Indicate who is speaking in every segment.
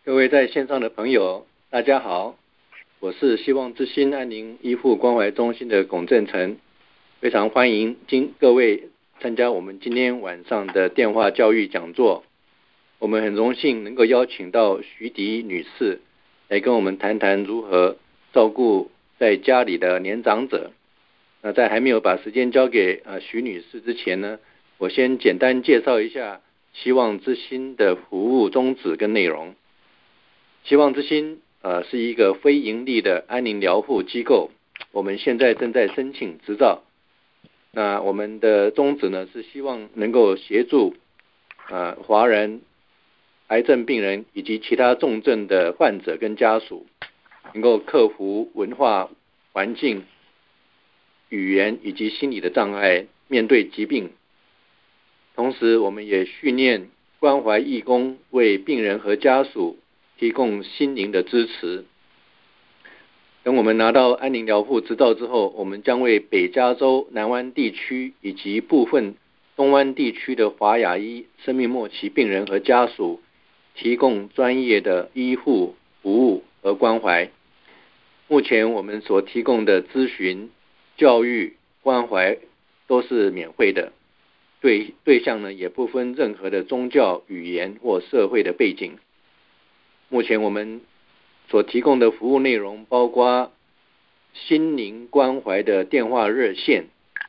Speaker 1: 各位在线上的朋友，大家好，我是希望之心安宁医护关怀中心的龚正成，非常欢迎各位参加我们今天晚上的电话教育讲座。我们很荣幸能够邀请到徐迪女士来跟我们谈谈如何照顾在家里的年长者。那在还没有把时间交给徐女士之前呢，我先简单介绍一下希望之心的服务宗旨跟内容。希望之心是一个非营利的安宁疗护机构，我们现在正在申请执照。那我们的宗旨呢是希望能够协助华人癌症病人以及其他重症的患者跟家属，能够克服文化、环境、语言以及心理的障碍，面对疾病。同时我们也训练关怀义工，为病人和家属提供心灵的支持。等我们拿到安宁疗护执照之后，我们将为北加州南湾地区以及部分东湾地区的华亚裔生命末期病人和家属提供专业的医护服务和关怀。目前我们所提供的咨询、教育、关怀都是免费的，对象呢也不分任何的宗教、语言或社会的背景。目前我们所提供的服务内容包括心灵关怀的电话热线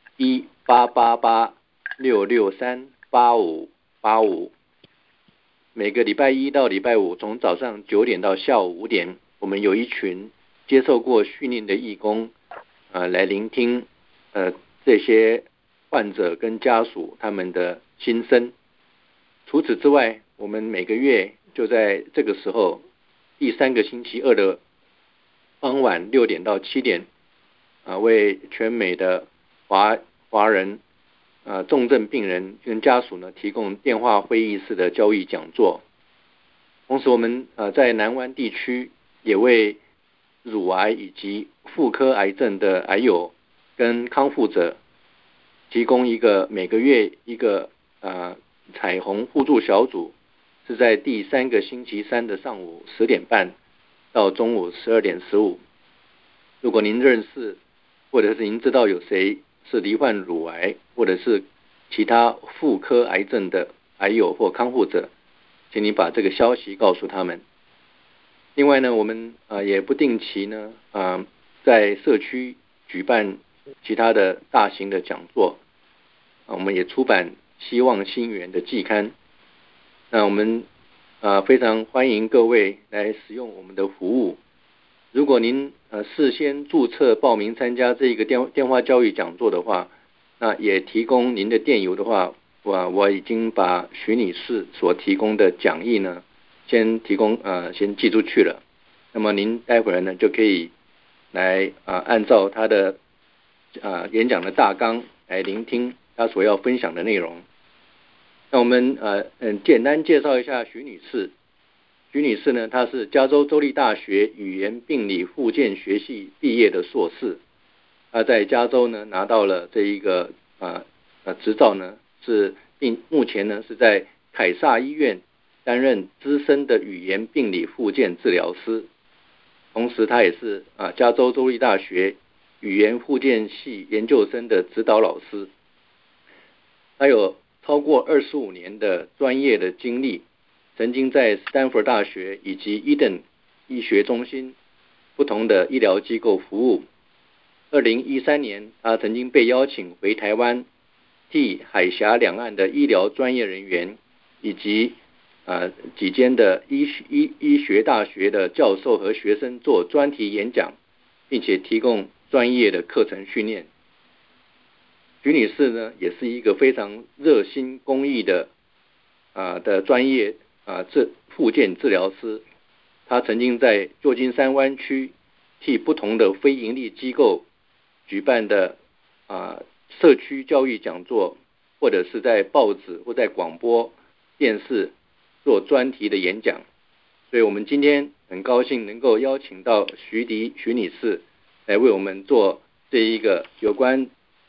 Speaker 1: 1888-663-8585，每个礼拜一到礼拜五从早上9点到下午5点，我们有一群接受过训练的义工来聆听这些患者跟家属他们的心声。除此之外，我们每个月就在这个时候第3个星期二的傍晚6点到7点为全美的华人重症病人跟家属呢提供电话会议式的教育讲座。同时我们在南湾地区也为乳癌以及妇科癌症的癌友跟康复者提供每个月一个彩虹互助小组，是在第3个星期三的上午10点半到中午12点15。如果您认识或者是您知道有谁是罹患乳癌或者是其他妇科癌症的癌友或康复者，请你把这个消息告诉他们。另外呢，我们也不定期呢在社区举办其他的大型的讲座，我们也出版希望新源的季刊。那我们非常欢迎各位来使用我们的服务。如果您事先注册报名参加这个电话教育讲座的话，那也提供您的电邮的话，我已经把徐女士所提供的讲义呢先寄出去了。那么您待会儿呢就可以来按照她的演讲的大纲来聆听她所要分享的内容。那我们简单介绍一下徐女士。徐女士呢，她是加州州立大学语言病理复健学系毕业的硕士。她在加州呢拿到了这一个执照呢，目前呢是在凯撒医院担任资深的语言病理复健治疗师。同时她也是加州州立大学语言复健系研究生的指导老师。她有超过25年的专业的经历，曾经在斯坦福大学以及伊登医学中心不同的医疗机构服务。2013年，他曾经被邀请回台湾，替海峡两岸的医疗专业人员以及几间的医学大学的教授和学生做专题演讲，并且提供专业的课程训练。徐女士呢，也是一个非常热心公益的专业复健治疗师。她曾经在旧金山湾区替不同的非营利机构举办的社区教育讲座，或者是在报纸或在广播电视做专题的演讲。所以我们今天很高兴能够邀请到徐女士来为我们做这一个有关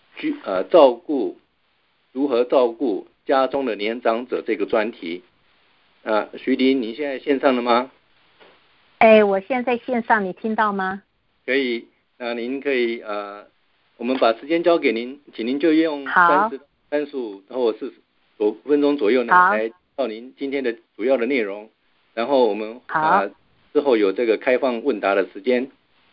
Speaker 1: 如何照顾家中的年长者这个专题。徐迪，你现在线上了吗？
Speaker 2: 我现在线上，你听到吗？
Speaker 1: 可以，那您可以我们把时间交给您，请您就用35或45分钟左右呢，来到您今天的主要的内容，然后我们之后有这个开放问答的时间。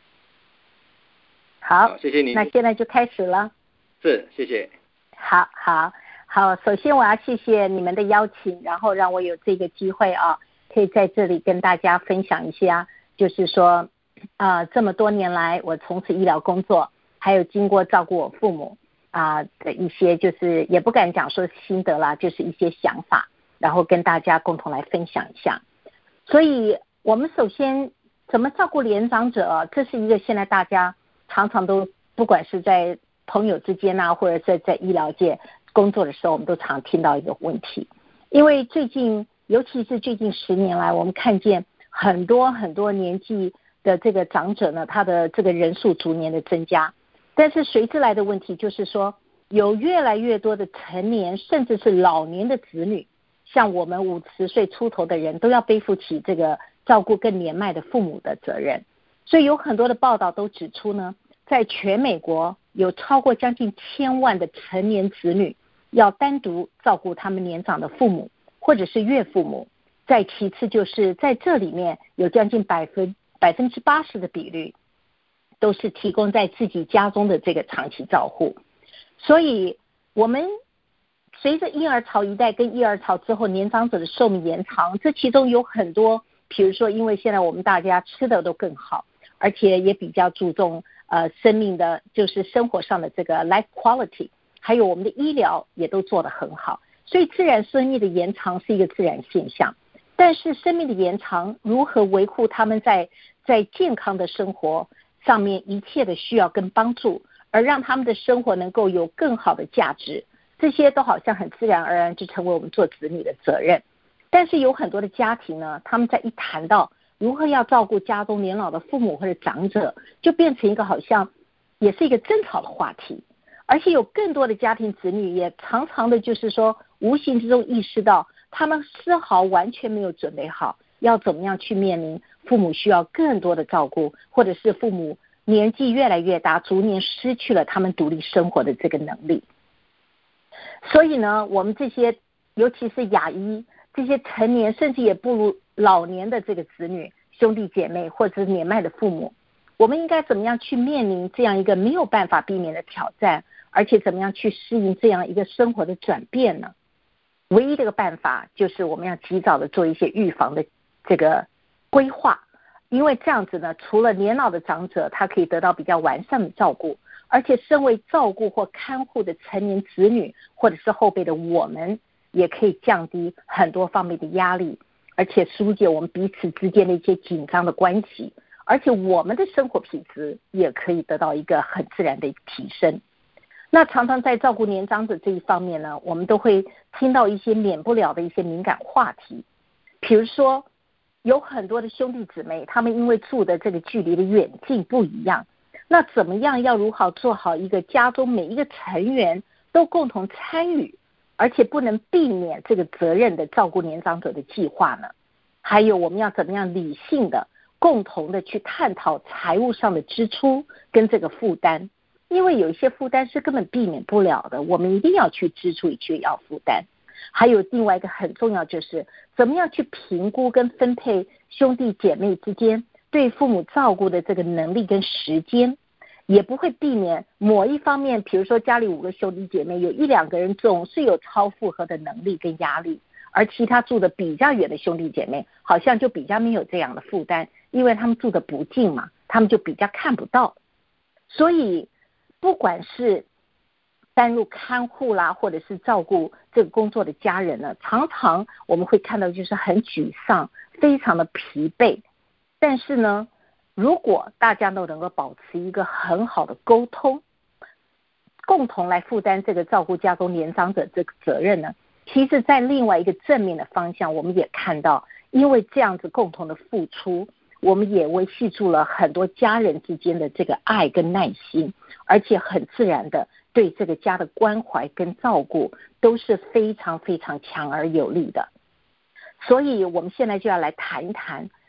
Speaker 2: 好，
Speaker 1: 谢谢您。
Speaker 2: 那现在就开始了。
Speaker 1: 是，谢谢。
Speaker 2: 好，首先我要谢谢你们的邀请，然后让我有这个机会可以在这里跟大家分享一下，就是说这么多年来我从事医疗工作，还有经过照顾我父母的一些，就是也不敢讲说心得啦，就是一些想法，然后跟大家共同来分享一下。所以我们首先怎么照顾年长者，这是一个现在大家常常都不管是在朋友之间或者是在医疗界工作的时候，我们都常听到一个问题。因为最近尤其是最近10年来，我们看见很多年纪的这个长者呢，他的这个人数逐年的增加，但是随之来的问题就是说，有越来越多的成年甚至是老年的子女，像我们50岁出头的人都要背负起这个照顾更年迈的父母的责任。所以有很多的报道都指出呢，在全美国有超过将近1000万的成年子女要单独照顾他们年长的父母或者是岳父母。再其次就是在这里面有将近80%的比率都是提供在自己家中的这个长期照护。所以我们随着婴儿潮一代跟婴儿潮之后年长者的寿命延长，这其中有很多，比如说因为现在我们大家吃的都更好，而且也比较注重生命的就是生活上的这个 life quality， 还有我们的医疗也都做得很好，所以自然生命的延长是一个自然现象。但是生命的延长如何维护他们在健康的生活上面一切的需要跟帮助，而让他们的生活能够有更好的价值，这些都好像很自然而然就成为我们做子女的责任。但是有很多的家庭呢，他们在一谈到如何要照顾家中年老的父母或者长者，就变成一个好像也是一个争吵的话题。而且有更多的家庭子女也常常的就是说无形之中意识到他们丝毫完全没有准备好要怎么样去面临父母需要更多的照顾，或者是父母年纪越来越大，逐年失去了他们独立生活的这个能力。所以呢，我们这些尤其是亚裔这些成年甚至也步入老年的这个子女兄弟姐妹或者是年迈的父母，我们应该怎么样去面临这样一个没有办法避免的挑战，而且怎么样去适应这样一个生活的转变呢？唯一的一个办法就是我们要及早的做一些预防的这个规划，因为这样子呢，除了年老的长者他可以得到比较完善的照顾，而且身为照顾或看护的成年子女或者是后辈的我们，也可以降低很多方面的压力，而且疏解我们彼此之间的一些紧张的关系，而且我们的生活品质也可以得到一个很自然的提升。那常常在照顾年长者这一方面呢，我们都会听到一些免不了的一些敏感话题，比如说有很多的兄弟姊妹，他们因为住的这个距离的远近不一样，那怎么样要如何做好一个家中每一个成员都共同参与，而且不能避免这个责任的照顾年长者的计划呢？还有我们要怎么样理性的共同的去探讨财务上的支出跟这个负担，因为有一些负担是根本避免不了的，我们一定要去支出，去要负担。还有另外一个很重要，就是怎么样去评估跟分配兄弟姐妹之间对父母照顾的这个能力跟时间，也不会避免某一方面，比如说家里5个兄弟姐妹，有1-2个人总是有超负荷的能力跟压力，而其他住的比较远的兄弟姐妹好像就比较没有这样的负担，因为他们住的不近嘛，他们就比较看不到。所以不管是担入看护啦，或者是照顾这个工作的家人呢，常常我们会看到就是很沮丧，非常的疲惫。但是呢，如果大家都能够保持一个很好的沟通，共同来负担这个照顾家中年长者这个责任呢，其实在另外一个正面的方向，我们也看到，因为这样子共同的付出，我们也维系住了很多家人之间的这个爱跟耐心，而且很自然的对这个家的关怀跟照顾都是非常非常强而有力的。所以我们现在就要来谈一谈，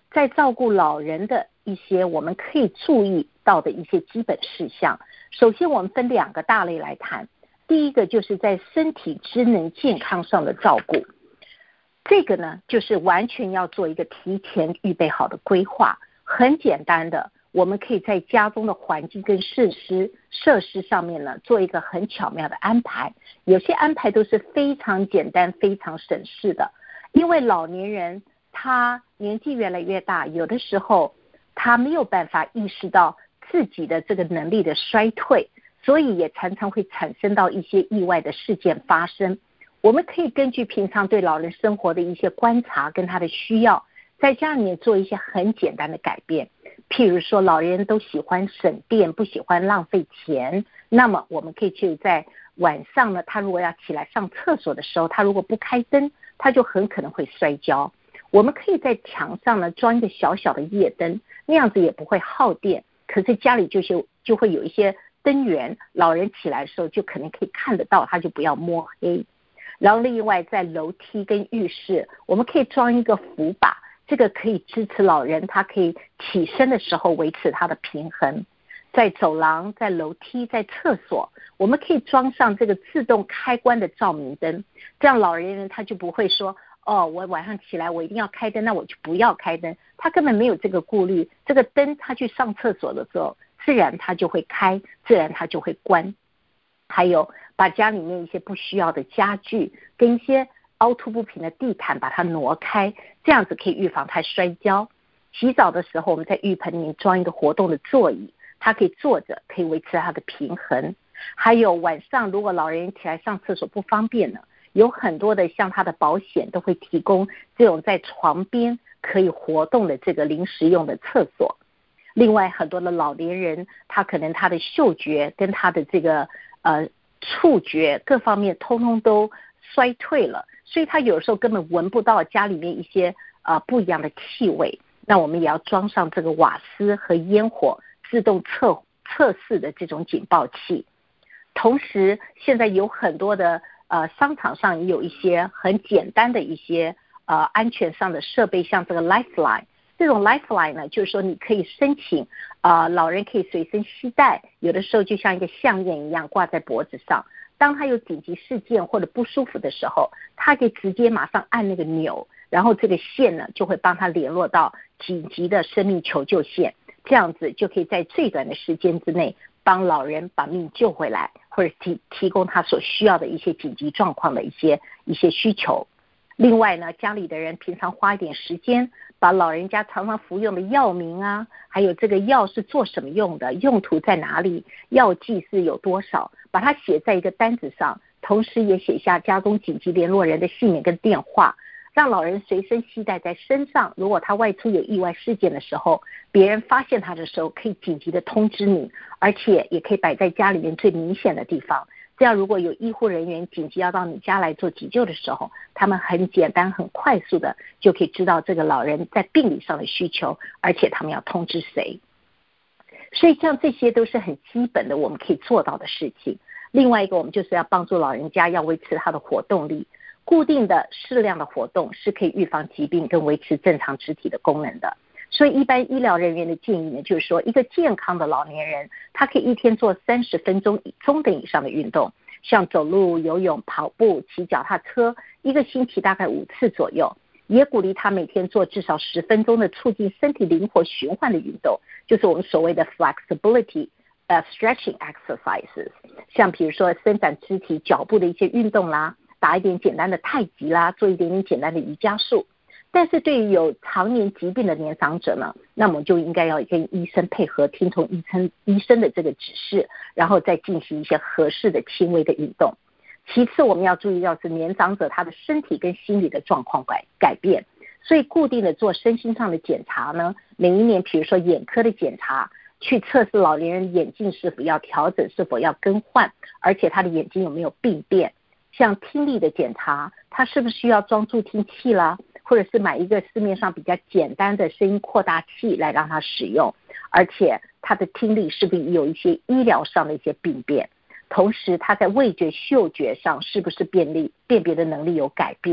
Speaker 2: 在照顾老人的一些我们可以注意到的一些基本事项。首先我们分2个大类来谈，第一个就是在身体机能健康上的照顾，这个呢就是完全要做一个提前预备好的规划。很简单的，我们可以在家中的环境跟设施上面呢做一个很巧妙的安排，有些安排都是非常简单非常省事的。因为老年人他年纪越来越大，有的时候他没有办法意识到自己的这个能力的衰退，所以也常常会产生到一些意外的事件发生。我们可以根据平常对老人生活的一些观察跟他的需要，在家里面做一些很简单的改变。譬如说老人都喜欢省电，不喜欢浪费钱，那么我们可以去在晚上呢，他如果要起来上厕所的时候，他如果不开灯，他就很可能会摔跤。我们可以在墙上呢装一个小小的夜灯，那样子也不会耗电，可是家里就会有一些灯源，老人起来的时候就可能可以看得到，他就不要摸黑。然后另外在楼梯跟浴室，我们可以装一个扶把，这个可以支持老人他可以起身的时候维持他的平衡。在走廊、在楼梯、在厕所，我们可以装上这个自动开关的照明灯，这样老人他就不会说我晚上起来我一定要开灯，那我就不要开灯，他根本没有这个顾虑。这个灯他去上厕所的时候，自然他就会开，自然他就会关。还有把家里面一些不需要的家具跟一些凹凸不平的地毯把它挪开，这样子可以预防他摔跤。洗澡的时候，我们在浴盆里面装一个活动的座椅，他可以坐着，可以维持他的平衡。还有晚上如果老人起来上厕所不方便呢，有很多的像他的保险都会提供这种在床边可以活动的这个临时用的厕所。另外很多的老年人，他可能他的嗅觉跟他的这个触觉各方面通通都衰退了，所以他有时候根本闻不到家里面一些不一样的气味。那我们也要装上这个瓦斯和烟火自动测试的这种警报器。同时现在有很多的商场上也有一些很简单的一些安全上的设备，像这个 Lifeline。这种 Lifeline 呢，就是说你可以申请老人可以随身携带，有的时候就像一个项链一样挂在脖子上，当他有紧急事件或者不舒服的时候，他可以直接马上按那个钮，然后这个线呢就会帮他联络到紧急的生命求救线，这样子就可以在最短的时间之内帮老人把命救回来，或者提供他所需要的一些紧急状况的一些需求。另外呢，家里的人平常花一点时间，把老人家常常服用的药名啊，还有这个药是做什么用的，用途在哪里，药剂是有多少，把它写在一个单子上，同时也写下家中紧急联络人的姓名跟电话，让老人随身携带在身上，如果他外出有意外事件的时候，别人发现他的时候可以紧急的通知你，而且也可以摆在家里面最明显的地方，这样如果有医护人员紧急要到你家来做急救的时候，他们很简单很快速的就可以知道这个老人在病理上的需求，而且他们要通知谁。所以像这些都是很基本的我们可以做到的事情。另外一个，我们就是要帮助老人家要维持他的活动力，固定的适量的活动是可以预防疾病跟维持正常肢体的功能的。所以一般医疗人员的建议呢，就是说一个健康的老年人，他可以一天做30分钟中等以上的运动，像走路、游泳、跑步、骑脚踏车，一个星期大概5次左右。也鼓励他每天做至少10分钟的促进身体灵活循环的运动，就是我们所谓的 flexibility stretching exercises， 像比如说伸展肢体、脚步的一些运动啦，打一点简单的太极啦，做一点点简单的瑜伽术。但是对于有常年疾病的年长者呢，那么就应该要跟医生配合，听从医生的这个指示，然后再进行一些合适的轻微的运动。其次我们要注意到是年长者他的身体跟心理的状况改变，所以固定的做身心上的检查呢，每一年比如说眼科的检查，去测试老年人眼镜是否要调整，是否要更换，而且他的眼睛有没有病变。像听力的检查，他是不是需要装助听器啦，或者是买一个市面上比较简单的声音扩大器来让他使用，而且他的听力是不是有一些医疗上的一些病变，同时他在味觉嗅觉上是不是辨别的能力有改变，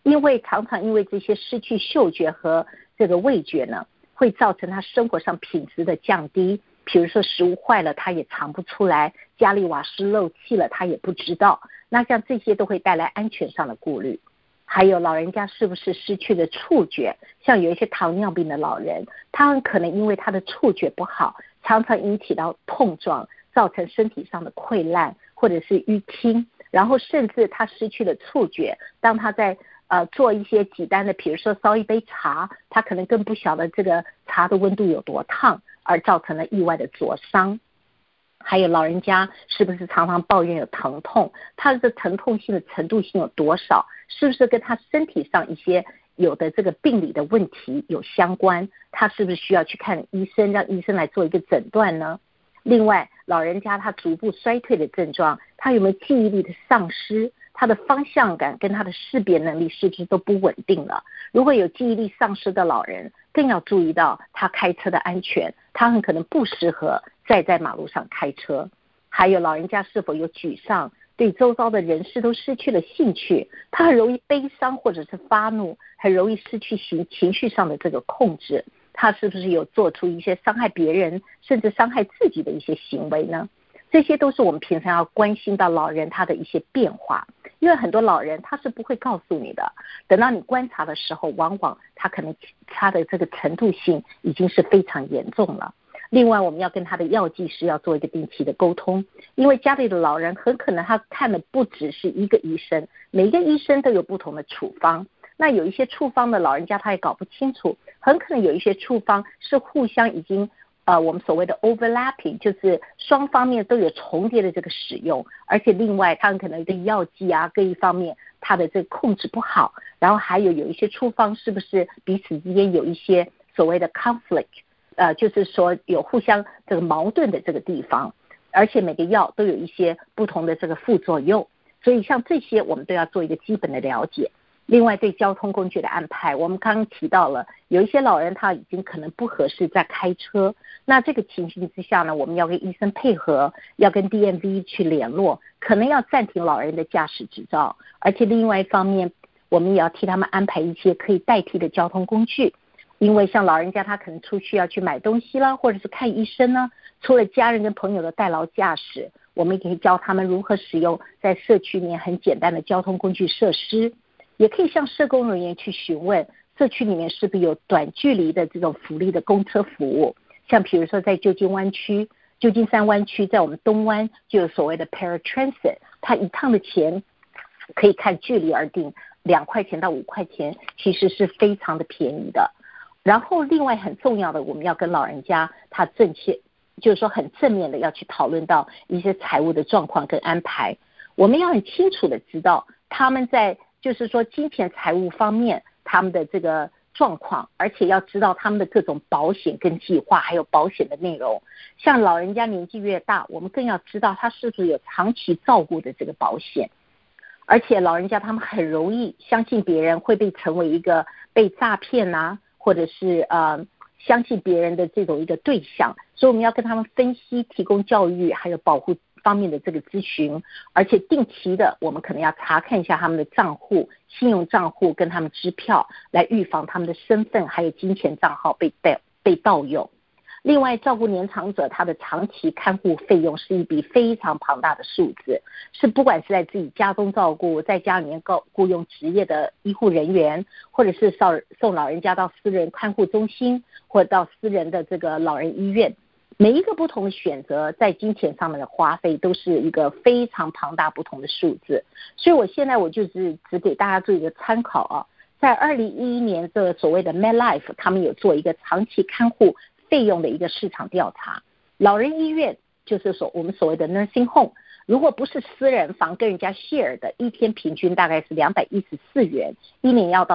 Speaker 2: 因为常常因为这些失去嗅觉和这个味觉呢，会造成他生活上品质的降低。比如说食物坏了他也尝不出来，家里瓦斯漏气了他也不知道，那像这些都会带来安全上的顾虑。还有老人家是不是失去了触觉，像有一些糖尿病的老人，他很可能因为他的触觉不好，常常引起到碰撞，造成身体上的溃烂或者是淤青，然后甚至他失去了触觉，当他在做一些简单的，比如说烧一杯茶，他可能更不晓得这个茶的温度有多烫，而造成了意外的灼伤。还有老人家是不是常常抱怨有疼痛，他的疼痛性的程度性有多少，是不是跟他身体上一些有的这个病理的问题有相关，他是不是需要去看医生，让医生来做一个诊断呢？另外老人家他逐步衰退的症状，他有没有记忆力的丧失，他的方向感跟他的识别能力是不是都不稳定了？如果有记忆力丧失的老人，更要注意到他开车的安全，他很可能不适合再在马路上开车。还有老人家是否有沮丧，对周遭的人事都失去了兴趣，他很容易悲伤或者是发怒，很容易失去情绪上的这个控制，他是不是有做出一些伤害别人甚至伤害自己的一些行为呢？这些都是我们平常要关心到老人他的一些变化，因为很多老人他是不会告诉你的，等到你观察的时候，往往他可能他的这个程度性已经是非常严重了。另外我们要跟他的药剂师要做一个定期的沟通，因为家里的老人很可能他看的不只是一个医生，每一个医生都有不同的处方，那有一些处方的老人家他也搞不清楚，很可能有一些处方是互相已经我们所谓的 overlapping， 就是双方面都有重叠的这个使用，而且另外他很可能对药剂啊各一方面他的这个控制不好，然后还有一些处方是不是彼此之间有一些所谓的 conflict，就是说有互相这个矛盾的这个地方，而且每个药都有一些不同的这个副作用，所以像这些我们都要做一个基本的了解。另外对交通工具的安排，我们刚刚提到了有一些老人他已经可能不合适在开车，那这个情形之下呢，我们要跟医生配合，要跟 DMV 去联络，可能要暂停老人的驾驶执照，而且另外一方面我们也要替他们安排一些可以代替的交通工具，因为像老人家他可能出去要去买东西啦，或者是看医生呢，除了家人跟朋友的代劳驾驶，我们也可以教他们如何使用在社区里面很简单的交通工具设施，也可以向社工人员去询问社区里面是不是有短距离的这种福利的公车服务，像比如说在旧金山湾区，在我们东湾就有所谓的 paratransit， 它一趟的钱可以看距离而定，2块钱到5块钱，其实是非常的便宜的。然后另外很重要的，我们要跟老人家他就是说很正面的要去讨论到一些财务的状况跟安排，我们要很清楚的知道他们在就是说金钱财务方面他们的这个状况，而且要知道他们的各种保险跟计划，还有保险的内容。像老人家年纪越大，我们更要知道他是不是有长期照顾的这个保险，而且老人家他们很容易相信别人会被成为一个被诈骗啊，或者是相信别人的这种一个对象，所以我们要跟他们分析，提供教育还有保护方面的这个咨询，而且定期的我们可能要查看一下他们的账户、信用账户跟他们支票，来预防他们的身份还有金钱账号被盗用。另外照顾年长者他的长期看护费用是一笔非常庞大的数字，是不管是在自己家中照顾，在家里面雇用职业的医护人员，或者是送老人家到私人看护中心，或者到私人的这个老人医院，每一个不同的选择在金钱上面的花费都是一个非常庞大不同的数字。所以我现在就是只给大家做一个参考啊，在2011年这所谓的 MedLife 他们有做一个长期看护费用的一个市场调查，老人医院就是说我们所谓的 nursing home， 如果不是私人房跟人家 share 的，一天平均大概是214元，一年要到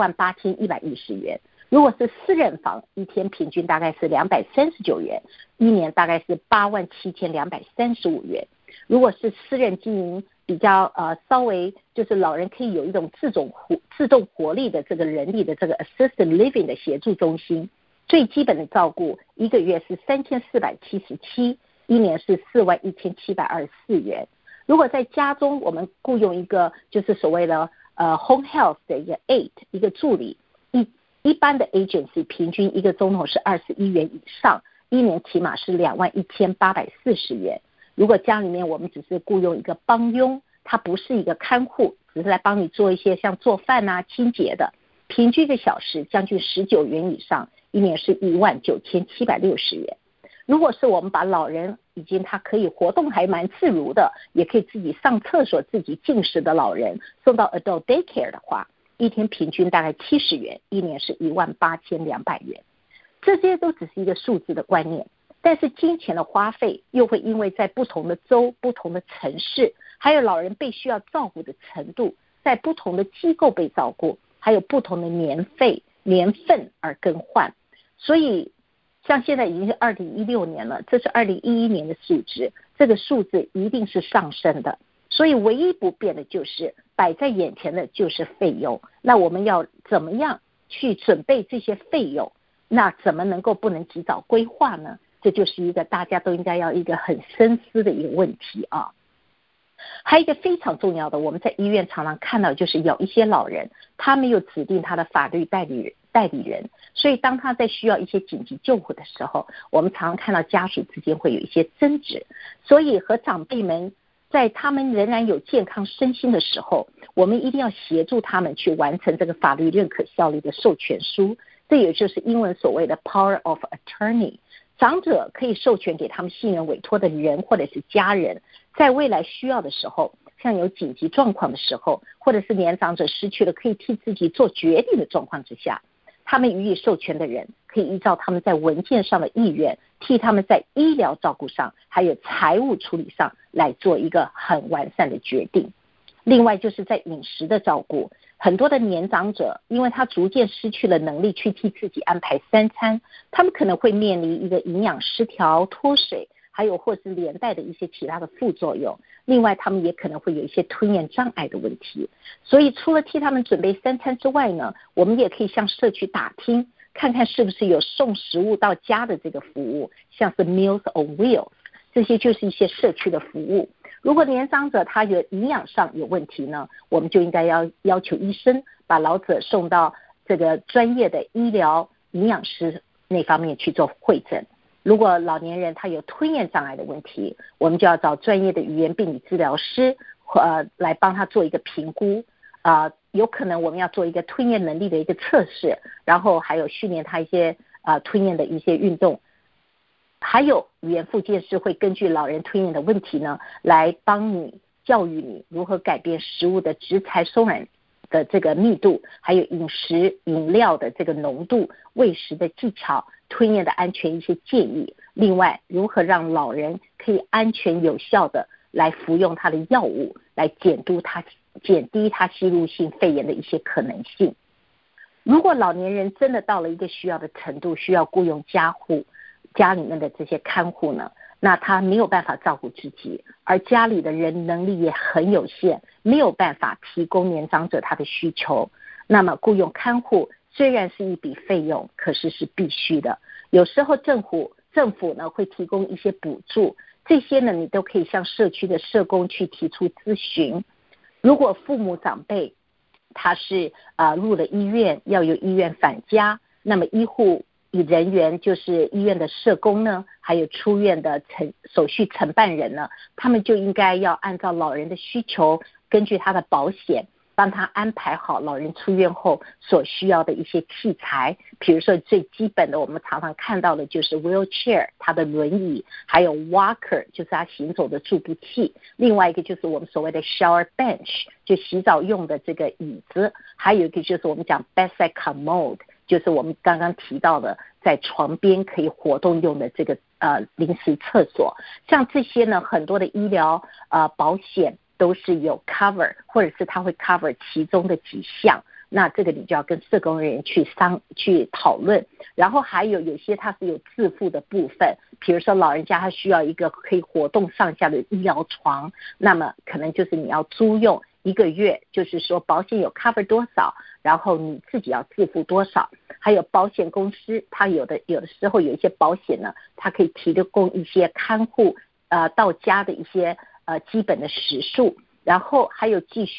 Speaker 2: 78110元。如果是私人房，一天平均大概是239元，一年大概是87235元。如果是私人经营比较稍微就是老人可以有一种自动活力的这个人力的这个 assisted living 的协助中心，最基本的照顾一个月是3477，一年是41724元。如果在家中我们雇佣一个就是所谓的 home health 的一个 aide 一个助理，一般的 agency 平均一个钟头是21元以上，一年起码是21840元。如果家里面我们只是雇佣一个帮佣，他不是一个看护，只是来帮你做一些像做饭啊清洁的，平均一个小时将近19元以上，一年是19760元。如果是我们把老人已经他可以活动还蛮自如的，也可以自己上厕所自己进食的老人送到 adult daycare 的话，一天平均大概70元，一年是18200元。这些都只是一个数字的观念，但是金钱的花费又会因为在不同的州、不同的城市，还有老人被需要照顾的程度，在不同的机构被照顾，还有不同的年份而更换。所以像现在已经是2016年了，这是2011年的数值，这个数字一定是上升的。所以唯一不变的就是摆在眼前的就是费用，那我们要怎么样去准备这些费用？那怎么能够不能及早规划呢？这就是一个大家都应该要一个很深思的一个问题啊。还有一个非常重要的，我们在医院常常看到，就是有一些老人他没有指定他的法律代理人，所以当他在需要一些紧急救护的时候，我们常常看到家属之间会有一些争执，所以和长辈们在他们仍然有健康身心的时候，我们一定要协助他们去完成这个法律认可效力的授权书，这也就是英文所谓的 power of attorney。长者可以授权给他们信任委托的人或者是家人，在未来需要的时候，像有紧急状况的时候，或者是年长者失去了可以替自己做决定的状况之下，他们予以授权的人可以依照他们在文件上的意愿，替他们在医疗照顾上还有财务处理上来做一个很完善的决定。另外就是在饮食的照顾，很多的年长者因为他逐渐失去了能力去替自己安排3餐，他们可能会面临一个营养失调、脱水，还有或是连带的一些其他的副作用。另外他们也可能会有一些吞咽障碍的问题。所以除了替他们准备3餐之外呢，我们也可以向社区打听，看看是不是有送食物到家的这个服务，像是 Meals on Wheels， 这些就是一些社区的服务。如果年长者他有营养上有问题呢，我们就应该要求医生把老者送到这个专业的医疗营养师那方面去做会诊。如果老年人他有吞咽障碍的问题，我们就要找专业的语言病理治疗师来帮他做一个评估。有可能我们要做一个吞咽能力的一个测试，然后还有训练他一些吞咽的一些运动。还有语言复健师会根据老人吞咽的问题呢，来帮你教育你如何改变食物的植材松软的这个密度，还有饮食饮料的这个浓度、喂食的技巧、吞咽的安全一些建议。另外，如何让老人可以安全有效的来服用他的药物，来减低他吸入性肺炎的一些可能性。如果老年人真的到了一个需要的程度，需要雇佣家里面的这些看护呢，那他没有办法照顾自己，而家里的人能力也很有限，没有办法提供年长者他的需求，那么雇佣看护虽然是一笔费用，可是是必须的。有时候政府呢会提供一些补助，这些呢你都可以向社区的社工去提出咨询。如果父母长辈他是入了医院，要由医院返家，那么医护人员就是医院的社工呢，还有出院的手续承办人呢，他们就应该要按照老人的需求，根据他的保险帮他安排好老人出院后所需要的一些器材。比如说最基本的我们常常看到的就是 wheelchair 他的轮椅，还有 walker 就是他行走的助步器，另外一个就是我们所谓的 shower bench 就洗澡用的这个椅子，还有一个就是我们讲 bedside commode，就是我们刚刚提到的在床边可以活动用的这个临时厕所。像这些呢，很多的医疗保险都是有 cover， 或者是它会 cover 其中的几项，那这个你就要跟社工人员去讨论。然后还有些它是有自付的部分，比如说老人家他需要一个可以活动上下的医疗床，那么可能就是你要租用1个月，就是说保险有 cover 多少，然后你自己要自付多少。还有保险公司它有的时候有一些保险呢，它可以提供一些看护到家的一些基本的时数。然后还有继续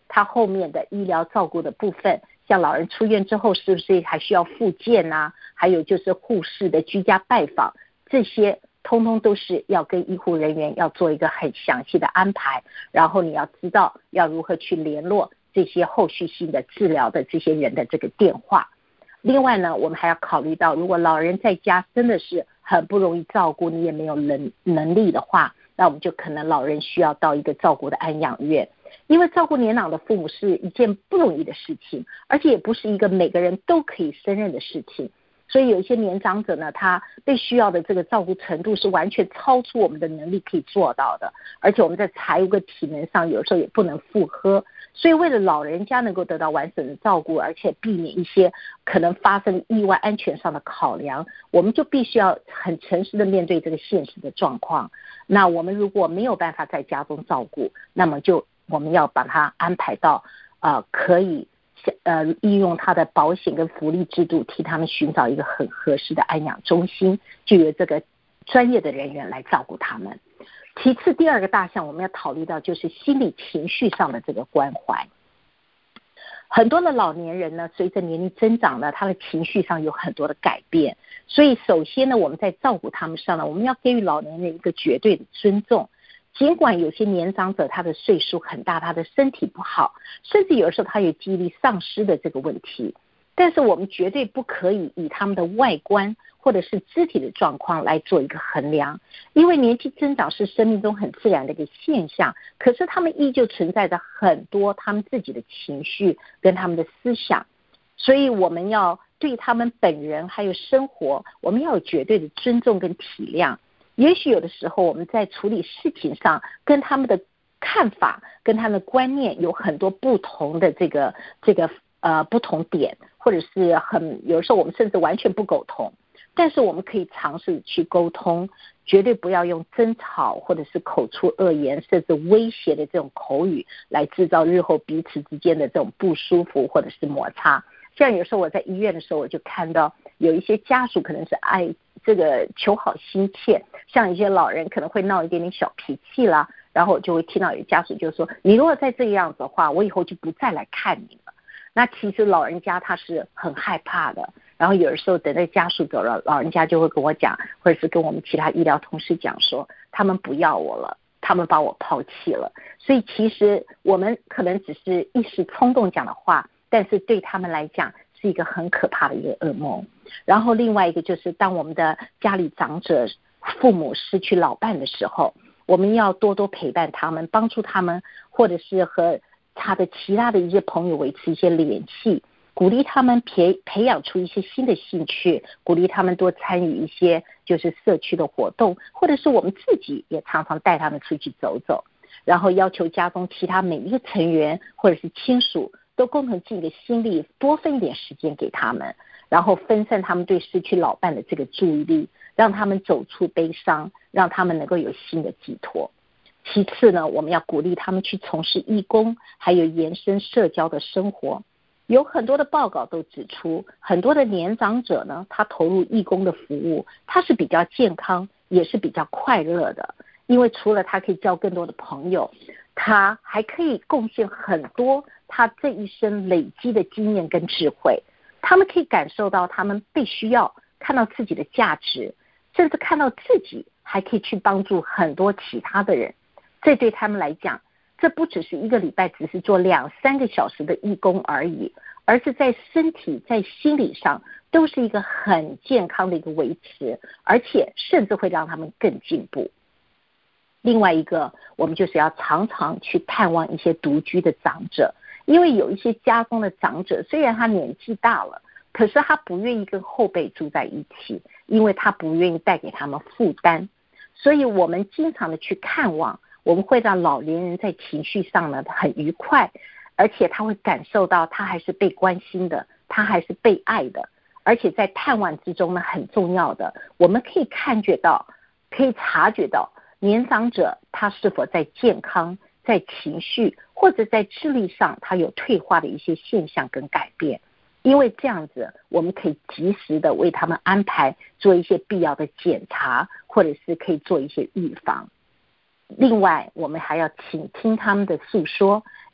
Speaker 2: 他后面的医疗照顾的部分，像老人出院之后是不是还需要复健啊，还有就是护士的居家拜访，这些通通都是要跟医护人员要做一个很详细的安排，然后你要知道要如何去联络这些后续性的治疗的这些人的这个电话。另外呢，我们还要考虑到，如果老人在家真的是很不容易照顾，你也没有能力的话，那我们就可能老人需要到一个照顾的安养院。因为照顾年老的父母是一件不容易的事情，而且也不是一个每个人都可以胜任的事情，所以有一些年长者呢，他被需要的这个照顾程度是完全超出我们的能力可以做到的，而且我们在财务跟体能上有时候也不能负荷，所以为了老人家能够得到完整的照顾，而且避免一些可能发生意外安全上的考量，我们就必须要很诚实的面对这个现实的状况。那我们如果没有办法在家中照顾，那么我们要把它安排到可以利用他的保险跟福利制度，替他们寻找一个很合适的安养中心，就由这个专业的人员来照顾他们。其次，第二个大项我们要考虑到就是心理情绪上的这个关怀。很多的老年人呢，随着年龄增长呢，他的情绪上有很多的改变，所以首先呢，我们在照顾他们上呢，我们要给予老年人一个绝对的尊重。尽管有些年长者他的岁数很大，他的身体不好，甚至有时候他有记忆力丧失的这个问题，但是我们绝对不可以以他们的外观或者是肢体的状况来做一个衡量，因为年纪增长是生命中很自然的一个现象，可是他们依旧存在着很多他们自己的情绪跟他们的思想，所以我们要对他们本人还有生活，我们要有绝对的尊重跟体谅。也许有的时候我们在处理事情上跟他们的看法跟他们的观念有很多不同的这个不同点，或者是有的时候我们甚至完全不沟通，但是我们可以尝试去沟通，绝对不要用争吵或者是口出恶言甚至威胁的这种口语来制造日后彼此之间的这种不舒服或者是摩擦。像有时候我在医院的时候，我就看到有一些家属可能是爱这个求好心切，像一些老人可能会闹一点点小脾气啦，然后我就会听到有家属就说，你如果再这个样子的话，我以后就不再来看你了。那其实老人家他是很害怕的，然后有的时候等到家属走了，老人家就会跟我讲，或者是跟我们其他医疗同事讲说，他们不要我了，他们把我抛弃了。所以其实我们可能只是一时冲动讲的话，但是对他们来讲是一个很可怕的一个噩梦。然后另外一个就是当我们的家里长者父母失去老伴的时候，我们要多多陪伴他们，帮助他们，或者是和他的其他的一些朋友维持一些联系，鼓励他们培养出一些新的兴趣，鼓励他们多参与一些就是社区的活动，或者是我们自己也常常带他们出去走走，然后要求家中其他每一个成员或者是亲属都共同尽一个心力，多分一点时间给他们，然后分散他们对失去老伴的这个注意力，让他们走出悲伤，让他们能够有新的寄托。其次呢，我们要鼓励他们去从事义工，还有延伸社交的生活。有很多的报告都指出，很多的年长者呢，他投入义工的服务，他是比较健康，也是比较快乐的，因为除了他可以交更多的朋友，他还可以贡献很多他这一生累积的经验跟智慧。他们可以感受到他们被需要，看到自己的价值，甚至看到自己还可以去帮助很多其他的人。这对他们来讲，这不只是一个礼拜只是做2-3个小时的义工而已，而是在身体在心理上都是一个很健康的一个维持，而且甚至会让他们更进步。另外一个，我们就是要常常去探望一些独居的长者，因为有一些家中的长者虽然他年纪大了，可是他不愿意跟后辈住在一起，因为他不愿意带给他们负担，所以我们经常的去看望，我们会让老年人在情绪上呢很愉快，而且他会感受到他还是被关心的，他还是被爱的，而且在探望之中呢，很重要的，我们可以察觉到年长者他是否在健康、在情绪或者在智力上他有退化的一些现象跟改变，因为这样子我们可以及时的为他们安排做一些必要的检查，或者是可以做一些预防。另外我们还要倾听他们的诉说，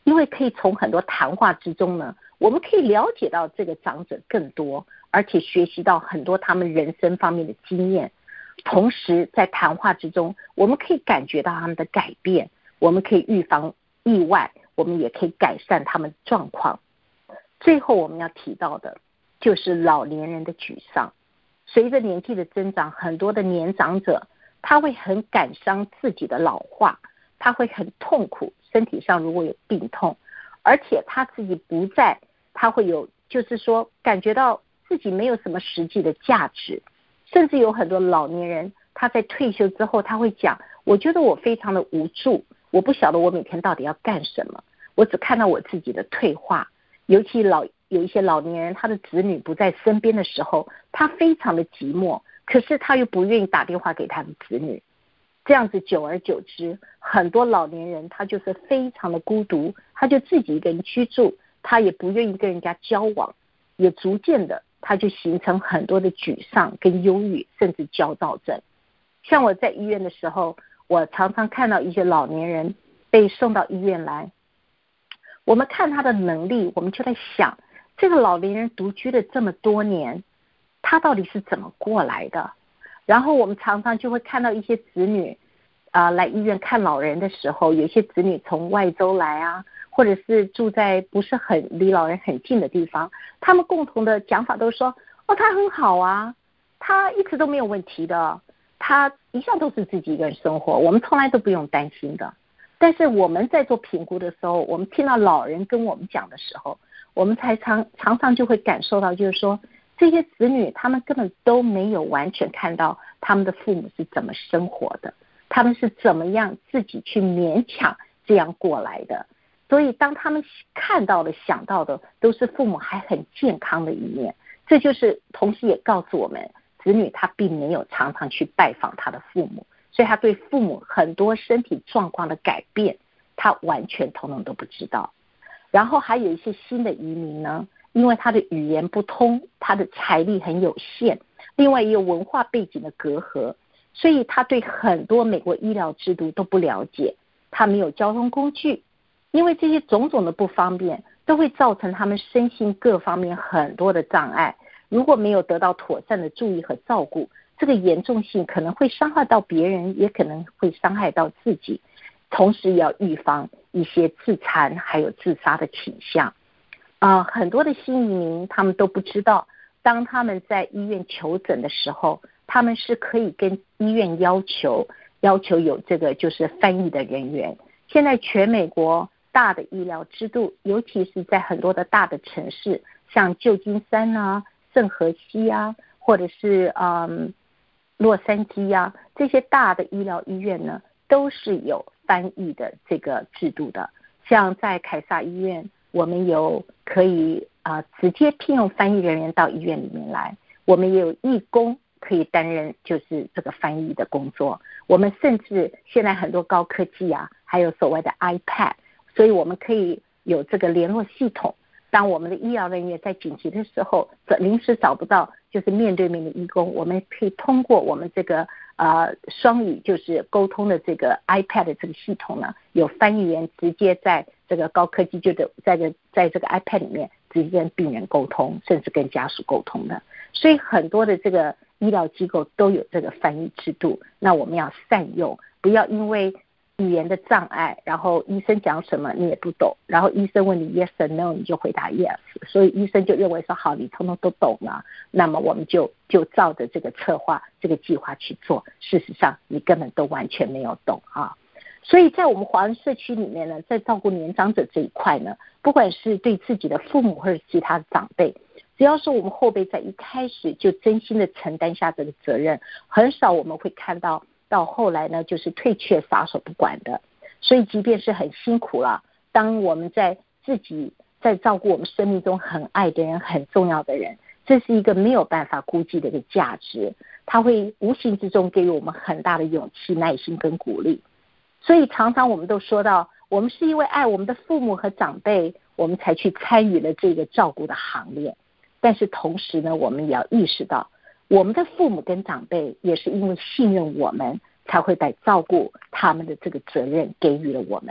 Speaker 2: 因为可以从很多谈话之中呢，我们可以了解到这个长者更多，而且学习到很多他们人生方面的经验。同时在谈话之中，我们可以感觉到他们的改变，我们可以预防意外，我们也可以改善他们的状况。最后我们要提到的就是老年人的沮丧。随着年纪的增长，很多的年长者他会很感伤自己的老化，他会很痛苦，身体上如果有病痛，而且他自己不在，他会有就是说感觉到自己没有什么实际的价值。甚至有很多老年人他在退休之后他会讲，我觉得我非常的无助，我不晓得我每天到底要干什么，我只看到我自己的退化。尤其有一些老年人，他的子女不在身边的时候，他非常的寂寞，可是他又不愿意打电话给他的子女。这样子久而久之，很多老年人他就是非常的孤独，他就自己一个人居住，他也不愿意跟人家交往，也逐渐的他就形成很多的沮丧跟忧郁，甚至焦躁症。像我在医院的时候，我常常看到一些老年人被送到医院来，我们看他的能力，我们就在想，这个老年人独居了这么多年，他到底是怎么过来的？然后我们常常就会看到一些子女来医院看老人的时候，有些子女从外州来啊，或者是住在不是很离老人很近的地方，他们共同的讲法都说，他很好啊，他一直都没有问题的，他一向都是自己一个人生活，我们从来都不用担心的。但是我们在做评估的时候，我们听到老人跟我们讲的时候，我们才常常就会感受到，就是说这些子女他们根本都没有完全看到他们的父母是怎么生活的，他们是怎么样自己去勉强这样过来的。所以当他们看到的想到的都是父母还很健康的一面，这就是同时也告诉我们，子女他并没有常常去拜访他的父母，所以他对父母很多身体状况的改变他完全统统都不知道。然后还有一些新的移民呢，因为他的语言不通，他的财力很有限，另外也有文化背景的隔阂，所以他对很多美国医疗制度都不了解，他没有交通工具，因为这些种种的不方便都会造成他们身心各方面很多的障碍，如果没有得到妥善的注意和照顾，这个严重性可能会伤害到别人，也可能会伤害到自己，同时也要预防一些自残还有自杀的倾向。很多的新移民他们都不知道，当他们在医院求诊的时候，他们是可以跟医院要求有这个就是翻译的人员。现在全美国大的医疗制度，尤其是在很多的大的城市，像旧金山啊、圣荷西啊，或者是洛杉矶啊，这些大的医疗医院呢，都是有翻译的这个制度的。像在凯撒医院，我们有可以直接聘用翻译人员到医院里面来，我们也有义工可以担任就是这个翻译的工作。我们甚至现在很多高科技啊，还有所谓的 iPad， 所以我们可以有这个联络系统。当我们的医疗人员在紧急的时候临时找不到就是面对面的义工，我们可以通过我们这个双语就是沟通的这个 iPad 的这个系统呢，有翻译员直接在这个高科技就是在这个 iPad 里面直接跟病人沟通，甚至跟家属沟通的。所以很多的这个医疗机构都有这个翻译制度，那我们要善用，不要因为语言的障碍，然后医生讲什么你也不懂，然后医生问你 yes or no 你就回答 yes， 所以医生就认为说好你通通都懂了，那么我们就照着这个策划这个计划去做，事实上你根本都完全没有懂啊。所以在我们华人社区里面呢，在照顾年长者这一块呢，不管是对自己的父母或者其他的长辈，只要是我们后辈在一开始就真心的承担下这个责任，很少我们会看到后来呢就是退却撒手不管的。所以即便是很辛苦了，当我们在自己在照顾我们生命中很爱的人很重要的人，这是一个没有办法估计的一个价值，它会无形之中给予我们很大的勇气耐心跟鼓励。所以常常我们都说到，我们是因为爱我们的父母和长辈，我们才去参与了这个照顾的行列。但是同时呢，我们也要意识到，我们的父母跟长辈也是因为信任我们，才会把照顾他们的这个责任给予了我们。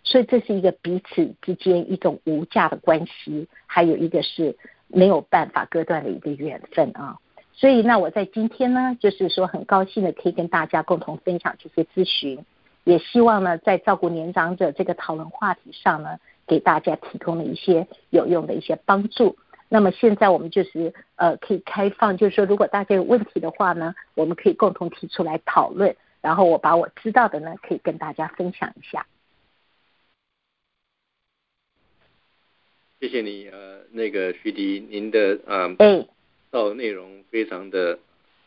Speaker 2: 所以这是一个彼此之间一种无价的关系，还有一个是没有办法割断的一个缘分啊。所以那我在今天呢，就是说很高兴的可以跟大家共同分享这些咨询，也希望呢在照顾年长者这个讨论话题上呢，给大家提供了一些有用的一些帮助。那么现在我们就是可以开放，就是说如果大家有问题的话呢，我们可以共同提出来讨论，然后我把我知道的呢可以跟大家分享一下。
Speaker 1: 谢谢你那个徐迪，您的到内容非常的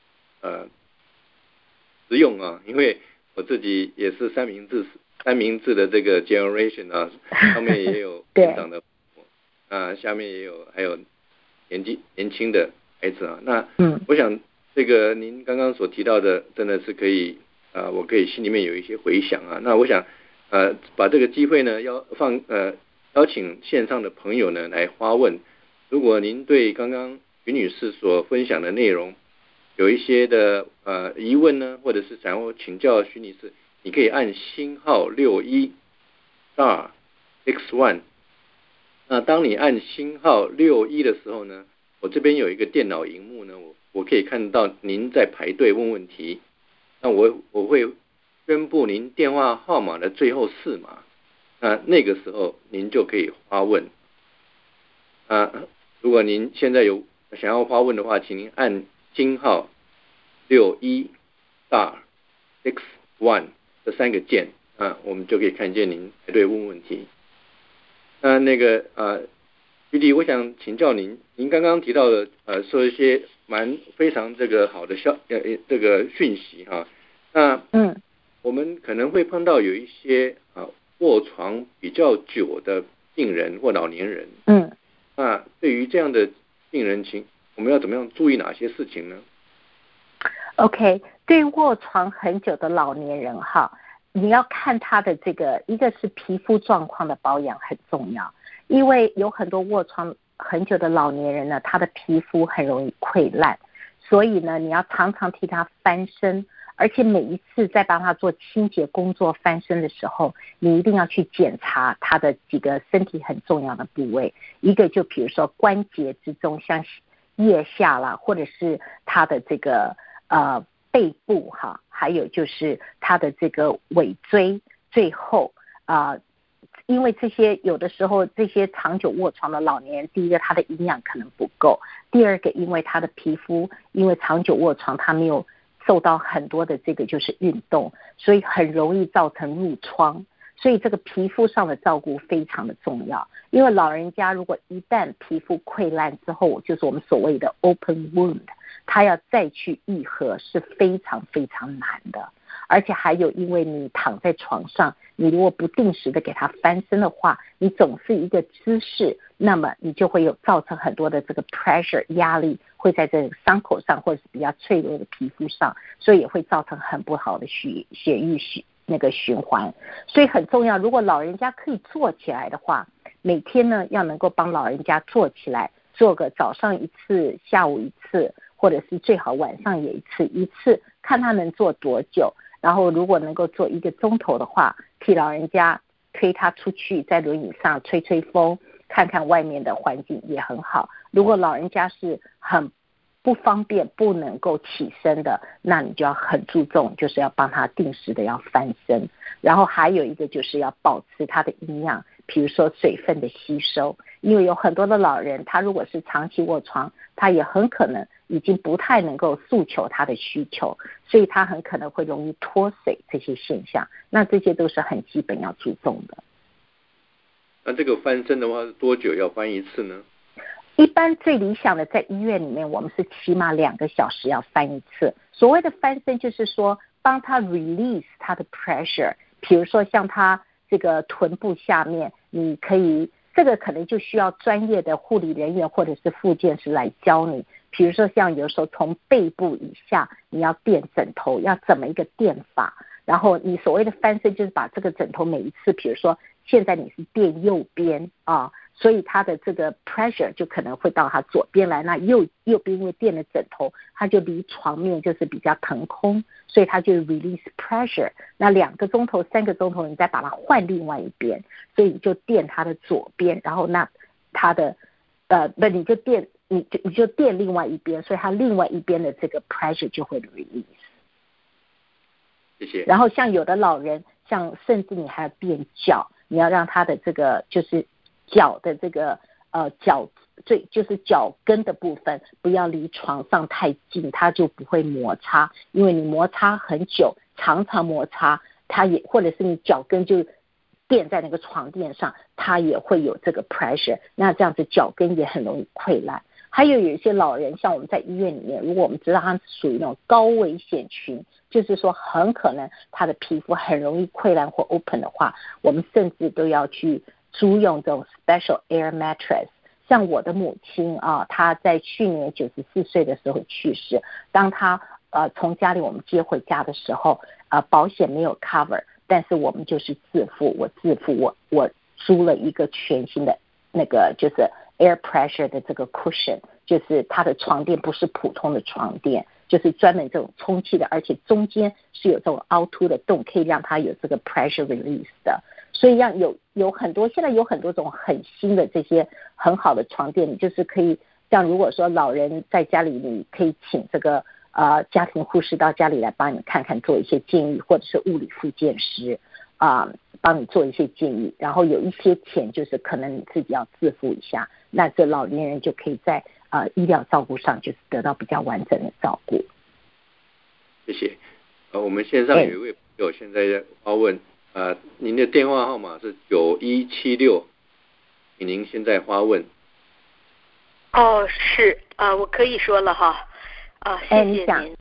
Speaker 1: 实用啊，因为我自己也是三明治的这个 generation 啊，上面也有年长的下面也有还有年轻的孩子啊。那我想这个您刚刚所提到的真的是可以我可以心里面有一些回想啊。那我想把这个机会呢邀请线上的朋友呢来发问。如果您对刚刚徐女士所分享的内容有一些的疑问呢，或者是想要请教徐女士，你可以按星号61 star X1。那当你按星号61的时候呢，我这边有一个电脑荧幕呢，我可以看到您在排队问问题。那我会宣布您电话号码的最后4码，那个时候您就可以发问。如果您现在有想要发问的话，请您按星号61 star X1这3个键我们就可以看见您排队问问题。那个徐迪，我想请教您刚刚提到的说一些非常这个好的这个讯息哈。那我们可能会碰到有一些卧床比较久的病人或老年人。那对于这样的病人我们要怎么样注意哪些事情呢？
Speaker 2: OK， 对卧床很久的老年人哈，你要看他的这个一个是皮肤状况的保养很重要，因为有很多卧床很久的老年人呢，他的皮肤很容易溃烂，所以呢你要常常替他翻身，而且每一次在帮他做清洁工作翻身的时候，你一定要去检查他的几个身体很重要的部位，一个就比如说关节之中，像腋下啦，或者是他的这个背部哈，还有就是他的这个尾椎最后因为这些有的时候这些长久卧床的老年人，第一个他的营养可能不够，第二个因为他的皮肤因为长久卧床他没有受到很多的这个就是运动，所以很容易造成褥疮，所以这个皮肤上的照顾非常的重要。因为老人家如果一旦皮肤溃烂之后，就是我们所谓的 open wound， 他要再去愈合是非常非常难的。而且还有因为你躺在床上，你如果不定时的给他翻身的话，你总是一个姿势，那么你就会有造成很多的这个 pressure 压力会在这个伤口上，或者是比较脆弱的皮肤上，所以也会造成很不好的血液那个循环。所以很重要，如果老人家可以坐起来的话，每天呢要能够帮老人家坐起来，做个早上1次，下午1次，或者是最好晚上也一次，看他能做多久。然后如果能够做1个钟头的话，替老人家推他出去，在轮椅上吹吹风，看看外面的环境也很好。如果老人家是很不方便不能够起身的，那你就要很注重，就是要帮他定时的要翻身。然后还有一个就是要保持他的营养，比如说水分的吸收，因为有很多的老人他如果是长期卧床，他也很可能已经不太能够诉求他的需求，所以他很可能会容易脱水这些现象，那这些都是很基本要注重的。
Speaker 1: 那这个翻身的话是多久要翻1次呢？
Speaker 2: 一般最理想的在医院里面，我们是起码2个小时要翻1次。所谓的翻身就是说帮他 release 他的 pressure， 比如说像他这个臀部下面，你可以这个可能就需要专业的护理人员或者是复健师来教你，比如说像有时候从背部以下你要垫枕头，要怎么一个垫法，然后你所谓的翻身就是把这个枕头每一次，比如说现在你是垫右边所以他的这个 pressure 就可能会到他左边来，那右边因为垫了枕头，他就离床面就是比较腾空，所以他就 release pressure。那2个钟头、3个钟头，你再把它换另外一边，所以你就垫他的左边，然后那他的你就垫另外一边，所以他另外一边的这个 pressure 就会 release。
Speaker 1: 谢谢。
Speaker 2: 然后像有的老人，像甚至你还要垫脚，你要让他的这个就是脚的这个就是脚跟的部分不要离床上太近，它就不会摩擦，因为你摩擦很久，常常摩擦，它也或者是你脚跟就垫在那个床垫上，它也会有这个 pressure， 那这样子脚跟也很容易溃烂。还有一些老人，像我们在医院里面，如果我们知道他属于那种高危险群，就是说很可能他的皮肤很容易溃烂或 open 的话，我们甚至都要去租用这种 special air mattress。像我的母亲啊，她在去年94岁的时候去世，当她从家里我们接回家的时候，保险没有 cover， 但是我们就是自付，我租了一个全新的那个就是 air pressure 的这个 cushion， 就是它的床垫不是普通的床垫，就是专门这种充气的，而且中间是有这种凹凸的洞，可以让它有这个 pressure release 的。所以有很多，现在有很多种很新的这些很好的床垫，你就是可以像如果说老人在家里，你可以请这个家庭护士到家里来帮你看看，做一些建议，或者是物理复健师帮你做一些建议，然后有一些钱就是可能你自己要自付一下，那这老年人就可以在医疗照顾上就是得到比较完整的照顾。
Speaker 1: 谢谢。我们线上有一位朋友现在在发问，您的电话号码是9176，请您现在发问。
Speaker 3: 是我可以说了哈，谢谢您。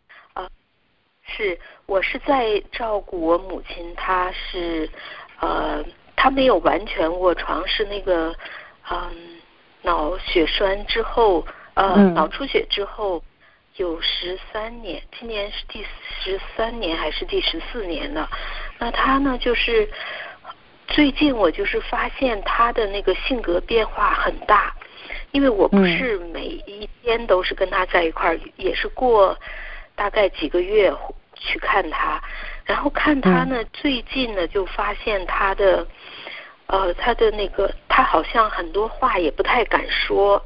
Speaker 3: 我是在照顾我母亲，她是她没有完全卧床，是那个脑血栓之后脑出血之后有13年，今年是第13年还是第14年了。那她呢就是最近我就是发现她的那个性格变化很大，因为我不是每一天都是跟她在一块儿，也是过大概几个月去看她，然后看她呢最近呢就发现她的那个她好像很多话也不太敢说，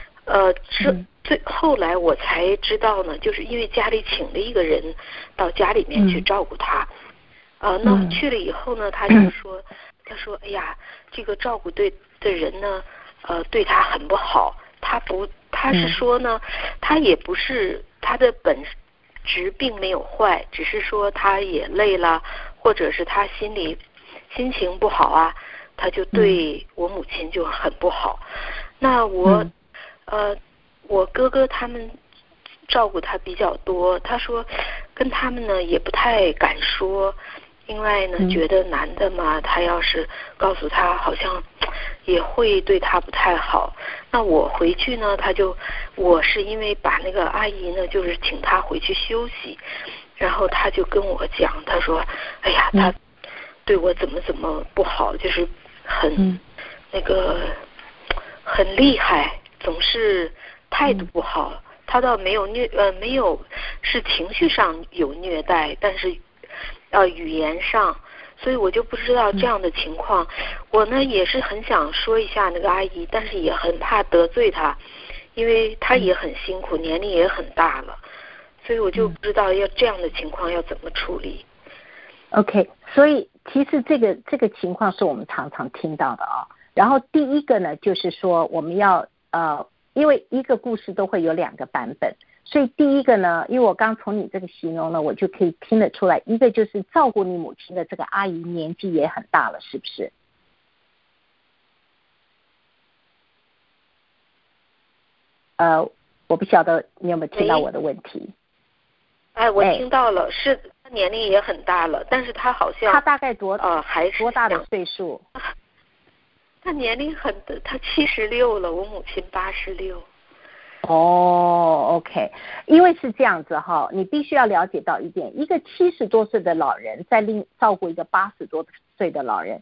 Speaker 3: 后来我才知道呢，就是因为家里请了一个人到家里面去照顾她，那去了以后呢，他说哎呀，这个照顾的人呢对她很不好，他是说呢，他也不是他的本质并没有坏，只是说他也累了，或者是他心情不好啊，他就对我母亲就很不好。那我哥哥他们照顾他比较多，他说跟他们呢也不太敢说，另外呢觉得男的嘛，他要是告诉他好像也会对他不太好。那我回去呢，我是因为把那个阿姨呢就是请他回去休息，然后他就跟我讲，他说哎呀，他对我怎么不好，就是很那个很厉害，总是态度不好。他倒没有没有是情绪上有虐待，但是语言上，所以我就不知道这样的情况。我呢也是很想说一下那个阿姨，但是也很怕得罪她，因为她也很辛苦，年龄也很大了，所以我就不知道要这样的情况要怎么处理。
Speaker 2: OK， 所以其实这个情况是我们常常听到的啊。然后第一个呢，就是说我们要因为一个故事都会有2个版本，所以第一个呢，因为我刚从你这个形容呢，我就可以听得出来，一个就是照顾你母亲的这个阿姨年纪也很大了，是不是？我不晓得你有没有听到我的问题。
Speaker 3: 我听到了，是他年龄也很大了，但是他好像
Speaker 2: 他大概
Speaker 3: 还是
Speaker 2: 多大的岁数？
Speaker 3: 他年龄他76了，我母亲86。
Speaker 2: OK， 因为是这样子哈，你必须要了解到一点，一个70多岁的老人在照顾一个80多岁的老人，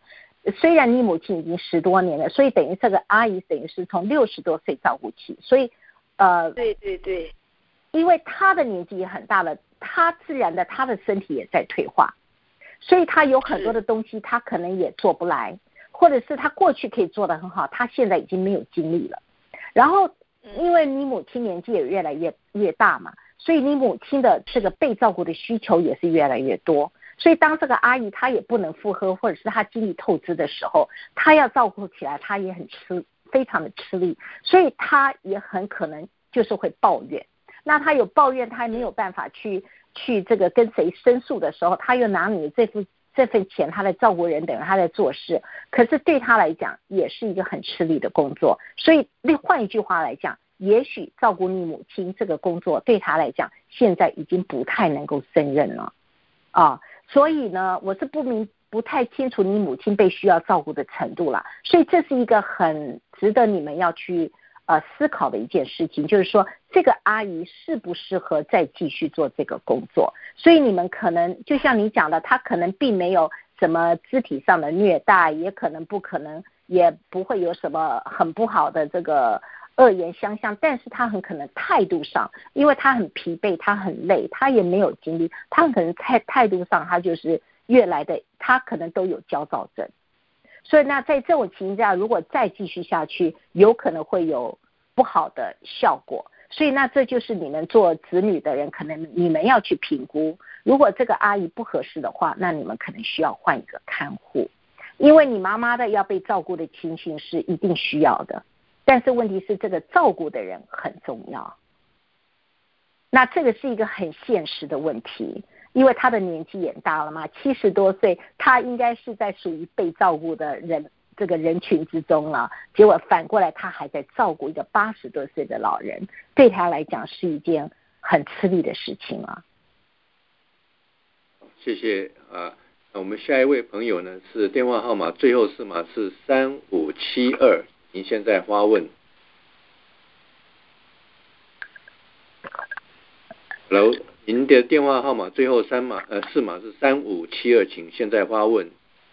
Speaker 2: 虽然你母亲已经10多年了，所以等于这个阿姨等于是从60多岁照顾起，所以
Speaker 3: 对，
Speaker 2: 因为她的年纪也很大了，她自然的她的身体也在退化，所以她有很多的东西她可能也做不来，或者是她过去可以做得很好，她现在已经没有精力了。然后因为你母亲年纪也越来越大嘛，所以你母亲的这个被照顾的需求也是越来越多，所以当这个阿姨她也不能负荷，或者是她精力透支的时候，她要照顾起来她也非常的吃力，所以她也很可能就是会抱怨。那她有抱怨，她没有办法去这个跟谁申诉的时候，她又拿你这份钱，她来照顾人，等于她在做事，可是对她来讲也是一个很吃力的工作。所以换一句话来讲，也许照顾你母亲这个工作对她来讲现在已经不太能够胜任了啊。所以呢，我是不太清楚你母亲被需要照顾的程度啦，所以这是一个很值得你们要去思考的一件事情，就是说这个阿姨适不适合再继续做这个工作。所以你们可能就像你讲的，她可能并没有什么肢体上的虐待，也不会有什么很不好的这个恶言相向，但是她很可能态度上，因为她很疲惫，她很累，她也没有精力，她很可能在态度上她就是越来的，她可能都有焦躁症。所以那在这种情况下，如果再继续下去，有可能会有不好的效果。所以那这就是你们做子女的人，可能你们要去评估，如果这个阿姨不合适的话，那你们可能需要换一个看护，因为你妈妈的要被照顾的情形是一定需要的，但是问题是这个照顾的人很重要。那这个是一个很现实的问题，因为他的年纪也大了嘛，70多岁，他应该是在属于被照顾的这个人群之中了，结果反过来他还在照顾一个80多岁的老人，对他来讲是一件很吃力的事情啊。
Speaker 1: 谢谢我们下一位朋友呢是电话号码最后4码是3572，您现在发问。Hello， 您的电话号码最后4码是3572，请现在发问。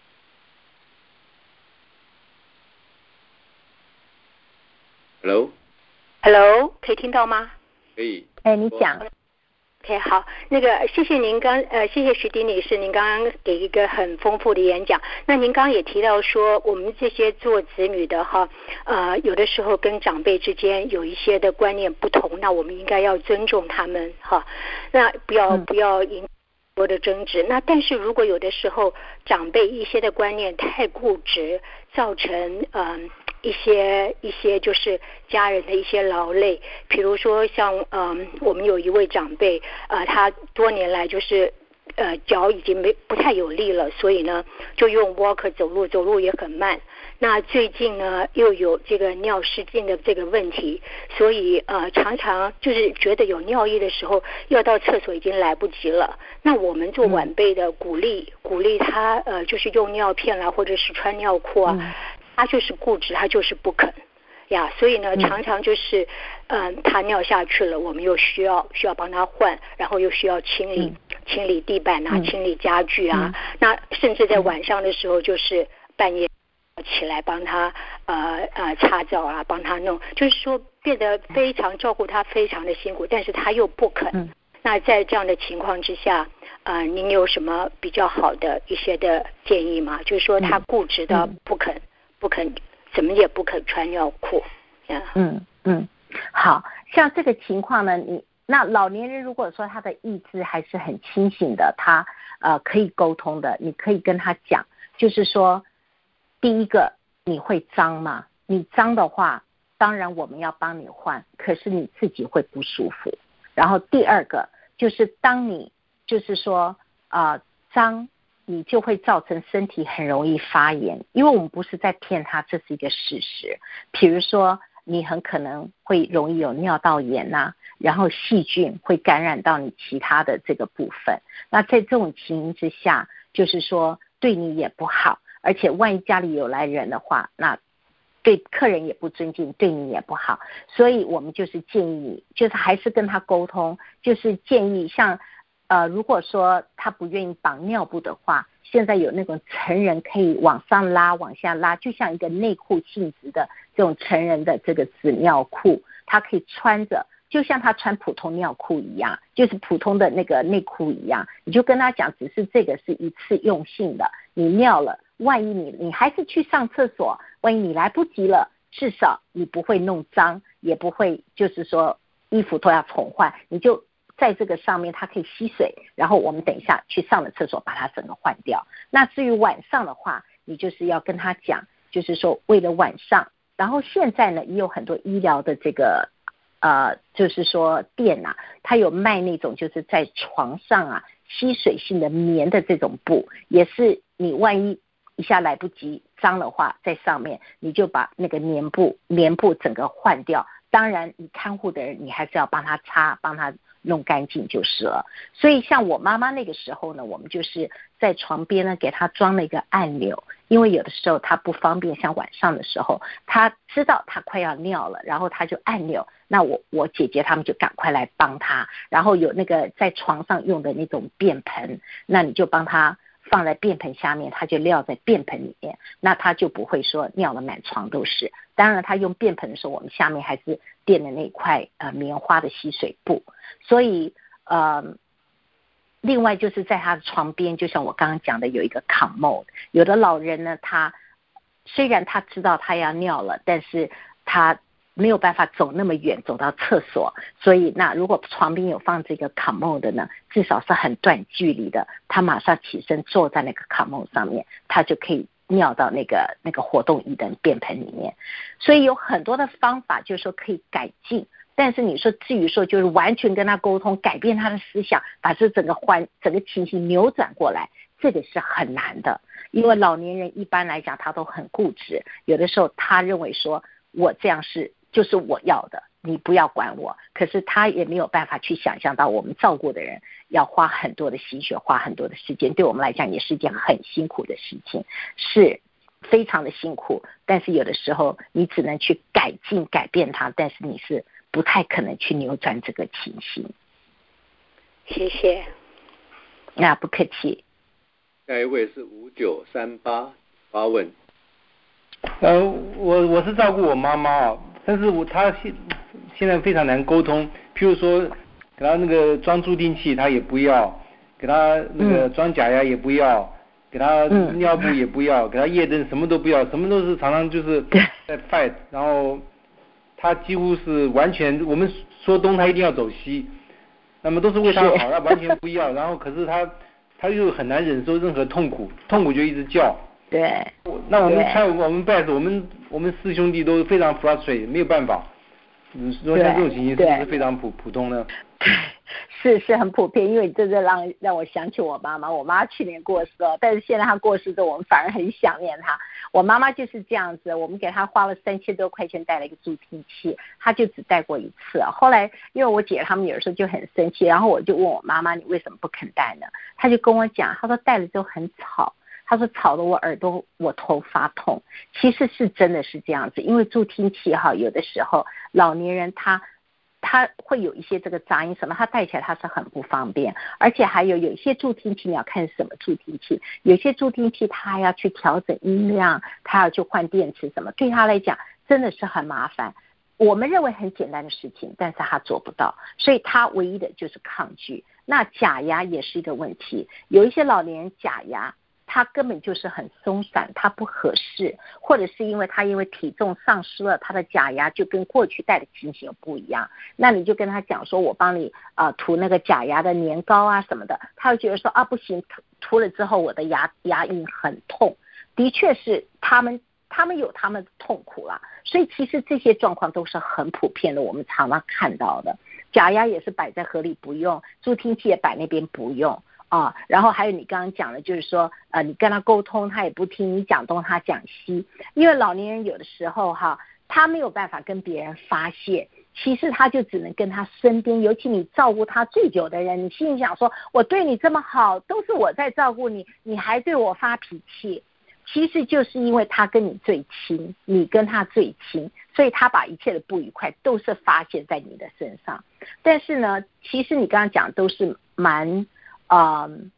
Speaker 4: Hello， 可以听到吗？
Speaker 1: 可以。
Speaker 2: 你讲。
Speaker 4: OK， 好，谢谢您谢谢徐迪女士，您刚刚给一个很丰富的演讲。那您刚刚也提到说，我们这些做子女的有的时候跟长辈之间有一些的观念不同，那我们应该要尊重他们那不要引起多的争执。那但是如果有的时候长辈一些的观念太固执，造成一些就是家人的一些劳累，比如说像我们有一位长辈他多年来就是脚已经不太有力了，所以呢就用 walker 走路也很慢。那最近呢又有这个尿失禁的这个问题，所以常常就是觉得有尿意的时候要到厕所已经来不及了。那我们做晚辈的鼓励他就是用尿片啦，或者是穿尿裤啊，他就是固执，他就是不肯呀，所以呢常常就是他尿下去了，我们又需要帮他换，然后又需要清理地板啊，清理家具啊，那甚至在晚上的时候就是半夜起来帮他擦澡啊，帮他弄，就是说变得非常照顾他，非常的辛苦，但是他又不肯。那在这样的情况之下您有什么比较好的一些的建议吗？就是说他固执的不肯怎么也不肯穿尿裤。
Speaker 2: 好像这个情况呢，那老年人如果说他的意志还是很清醒的，他可以沟通的，你可以跟他讲，就是说第一个，你会脏吗？你脏的话当然我们要帮你换，可是你自己会不舒服。然后第二个就是当你就是说脏，你就会造成身体很容易发炎，因为我们不是在骗他，这是一个事实。比如说你很可能会容易有尿道炎然后细菌会感染到你其他的这个部分，那在这种情形之下就是说对你也不好，而且万一家里有来人的话，那对客人也不尊敬，对你也不好。所以我们就是建议你就是还是跟他沟通，就是建议像如果说他不愿意绑尿布的话， 现在有那种成人可以往上拉往下拉，就像一个内裤性质的这种成人的这个纸尿裤，它可以穿着就像他穿普通尿裤一样，就是普通的那个内裤一样，你就跟他讲，只是这个是一次用性的，你尿了，万一你还是去上厕所，万一你来不及了，至少你不会弄脏，也不会就是说衣服都要重换，你就在这个上面它可以吸水，然后我们等一下去上了厕所把它整个换掉。那至于晚上的话，你就是要跟他讲，就是说为了晚上，然后现在呢也有很多医疗的这个就是说店啊，它有卖那种就是在床上啊吸水性的棉的这种布，也是你万一一下来不及脏的话，在上面你就把那个棉布整个换掉。当然你看护的人你还是要帮他擦，帮他弄干净就是了。所以像我妈妈那个时候呢，我们就是在床边呢给她装了一个按钮，因为有的时候她不方便，像晚上的时候她知道她快要尿了，然后她就按钮，那我姐姐他们就赶快来帮她，然后有那个在床上用的那种便盆，那你就帮她放在便盆下面，他就撂在便盆里面，那他就不会说尿了满床都是。当然他用便盆的时候，我们下面还是垫的那块棉花的吸水布。所以另外就是在他的床边，就像我刚刚讲的有一个 commode， 有的老人呢，他虽然他知道他要尿了，但是他没有办法走那么远走到厕所，所以那如果床边有放这个 commode 呢，至少是很短距离的，他马上起身坐在那个 commode 上面，他就可以尿到那个活动椅的便盆里面。所以有很多的方法就是说可以改进，但是你说至于说就是完全跟他沟通改变他的思想，把这整个情形扭转过来，这个是很难的。因为老年人一般来讲他都很固执，有的时候他认为说我这样就是我要的，你不要管我，可是他也没有办法去想象到我们照顾的人要花很多的心血，花很多的时间，对我们来讲也是一件很辛苦的事情，是非常的辛苦，但是有的时候你只能去改进改变它，但是你是不太可能去扭转这个情形。
Speaker 4: 谢谢。
Speaker 2: 那不客气。
Speaker 1: 下一位是5938发问。
Speaker 5: 我是照顾我妈妈啊，但是她现在非常难沟通。譬如说，给她那个装助听器，她也不要；给她那个装假牙也不要；给她尿布也不要；给她夜灯什么都不要，什么都是常常就是在 fight。然后她几乎是完全，我们说东她一定要走西，那么都是为她好，她完全不要。然后可是她又很难忍受任何痛苦就一直叫。
Speaker 2: 对，
Speaker 5: 那我们拜我们四兄弟都非常 frustrated， 没有办法。说像这种情形是不是非常普通呢？
Speaker 2: 是很普遍，因为这让我想起我妈妈。我妈去年过世了，但是现在她过世之后，我们反而很想念她。我妈妈就是这样子，我们给她花了3000多块钱带了一个助听器，她就只带过一次。后来因为我姐他们有时候就很生气，然后我就问我妈妈，你为什么不肯带呢？她就跟我讲，她说带了之后很吵。他说吵得我头发痛。其实是真的是这样子，因为助听器有的时候老年人他会有一些这个杂音什么，他戴起来他是很不方便，而且还有一些助听器你要看什么助听器，有些助听器他还要去调整音量，他要去换电池什么，对他来讲真的是很麻烦。我们认为很简单的事情，但是他做不到，所以他唯一的就是抗拒。那假牙也是一个问题，有一些老年人假牙他根本就是很松散，他不合适，或者是因为体重丧失了，他的假牙就跟过去戴的情形不一样。那你就跟他讲说，我帮你涂那个假牙的年膏啊什么的，他会觉得说不行，涂了之后我的牙龈很痛。的确是他们有他们的痛苦啦，所以其实这些状况都是很普遍的，我们常常看到的。假牙也是摆在河里不用，助听器也摆那边不用。然后还有你刚刚讲的，就是说，你跟他沟通，他也不听，你讲东他讲西，因为老年人有的时候他没有办法跟别人发泄，其实他就只能跟他身边，尤其你照顾他最久的人，你心里想说，我对你这么好，都是我在照顾你，你还对我发脾气，其实就是因为他跟你最亲，你跟他最亲，所以他把一切的不愉快都是发泄在你的身上。但是呢，其实你刚刚讲都是蛮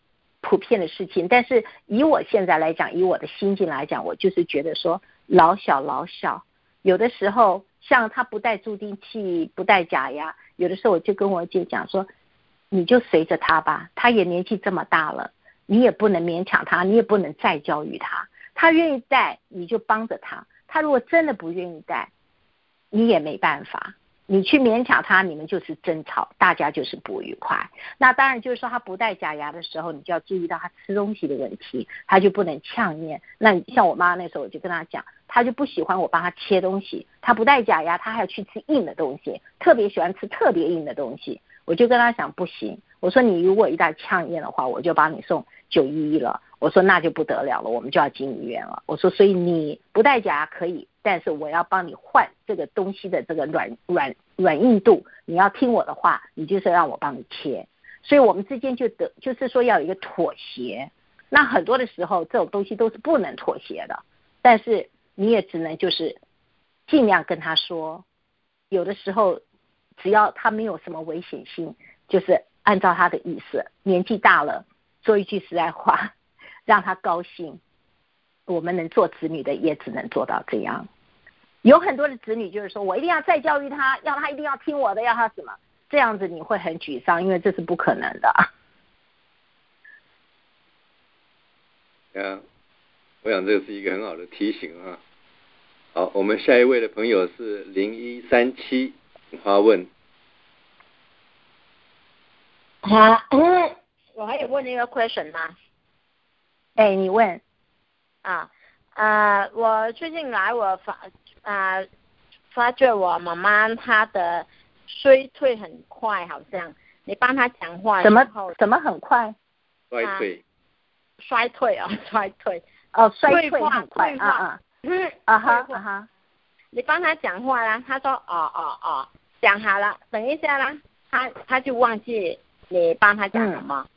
Speaker 2: 普遍的事情。但是以我现在来讲，以我的心境来讲，我就是觉得说老小，有的时候像他不带助听器不带假牙，有的时候我就跟我姐讲说，你就随着他吧，他也年纪这么大了，你也不能勉强他，你也不能再教育他，他愿意带你就帮着他，他如果真的不愿意带，你也没办法，你去勉强他，你们就是争吵，大家就是不愉快。那当然就是说他不戴假牙的时候，你就要注意到他吃东西的问题，他就不能呛咽。那像我妈那时候我就跟他讲，他就不喜欢我帮他切东西，他不戴假牙，他还要去吃硬的东西，特别喜欢吃特别硬的东西。我就跟他讲不行，我说你如果一旦呛咽的话，我就把你送911了。我说那就不得了了，我们就要进医院了。我说所以你不戴假牙可以，但是我要帮你换这个东西的这个软硬度，你要听我的话，你就是让我帮你切。所以我们之间就是说要有一个妥协。那很多的时候这种东西都是不能妥协的，但是你也只能就是尽量跟他说，有的时候只要他没有什么危险性，就是按照他的意思，年纪大了说一句实在话，让他高兴。我们能做子女的也只能做到这样。有很多的子女就是说我一定要再教育他，要他一定要听我的，要他什么，这样子你会很沮丧，因为这是不可能的。
Speaker 1: 我想这是一个很好的提醒啊。好，我们下一位的朋友是0137，请发问。
Speaker 6: 我还有问一个 question 吗？
Speaker 2: 你问。
Speaker 6: 我最近来发觉我妈妈她的衰退很快，好像你帮她讲话
Speaker 2: 什么很快？
Speaker 1: 衰退
Speaker 2: 衰退很快
Speaker 6: 你帮她讲话啦，她说讲好了，等一下啦，她就忘记你帮她讲什么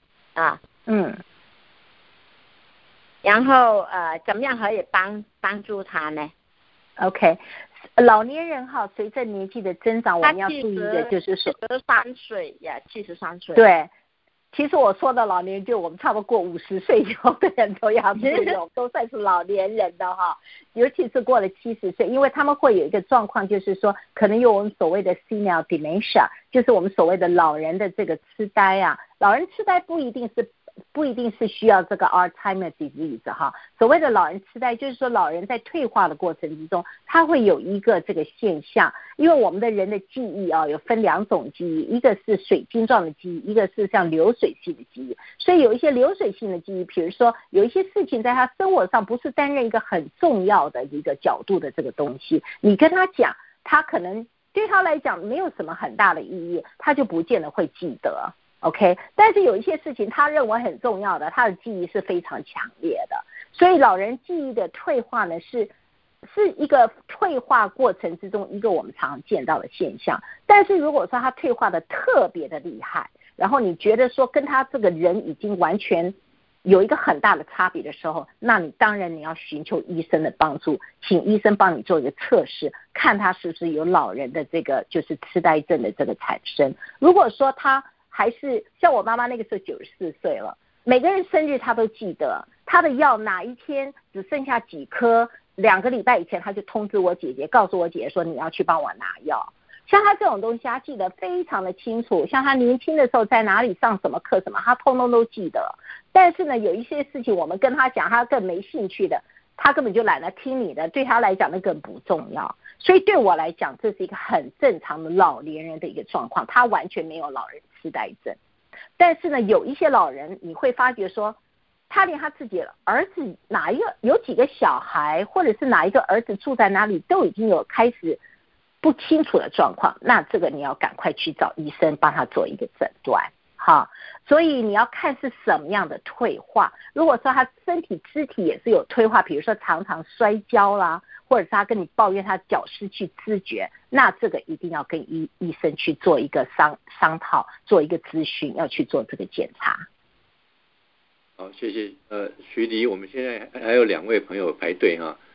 Speaker 6: 然后怎么样可以帮助他呢
Speaker 2: ？OK， 老年人随着年纪的增长，我们要注意的就是说
Speaker 6: 73岁呀，73岁。
Speaker 2: 对，其实我说的老年就我们差不多过50岁以后的人都要注意，都算是老年人的尤其是过了70岁，因为他们会有一个状况，就是说可能有我们所谓的 senile dementia， 就是我们所谓的老人的这个痴呆啊。老人痴呆不一定是需要这个 Alzheimer disease 所谓的老人痴呆就是说老人在退化的过程之中，他会有一个这个现象。因为我们的人的记忆有分2种记忆，一个是水晶状的记忆，一个是像流水性的记忆。所以有一些流水性的记忆，比如说有一些事情在他生活上不是担任一个很重要的一个角度的这个东西，你跟他讲，他可能对他来讲没有什么很大的意义，他就不见得会记得。OK， 但是有一些事情他认为很重要的，他的记忆是非常强烈的。所以老人记忆的退化呢，是一个退化过程之中一个我们常见到的现象。但是如果说他退化的特别的厉害，然后你觉得说跟他这个人已经完全有一个很大的差别的时候，那你当然你要寻求医生的帮助，请医生帮你做一个测试，看他是不是有老人的这个就是痴呆症的这个产生。如果说他还是像我妈妈那个时候94岁了，每个人生日她都记得，她的药哪一天只剩下几颗，2个礼拜以前她就通知我姐姐，告诉我姐姐说你要去帮我拿药。像她这种东西她记得非常的清楚，像她年轻的时候在哪里上什么课什么她通通都记得。但是呢有一些事情我们跟她讲她更没兴趣的，她根本就懒得听你的，对她来讲那更不重要。所以对我来讲这是一个很正常的老年人的一个状况，他完全没有老人痴呆症。但是呢有一些老人你会发觉说他连他自己的儿子有几个小孩，或者是哪一个儿子住在哪里都已经有开始不清楚的状况，那这个你要赶快去找医生帮他做一个诊断所以你要看是什么样的退化。如果说他身体肢体也是有退化，比如说常常摔跤啦，或者是他跟你抱怨他脚失去知觉，那这个一定要跟医生去做一个商讨，做一个咨询，要去做这个检查。
Speaker 1: 好，谢谢徐迪，我们现在还有2位朋友排队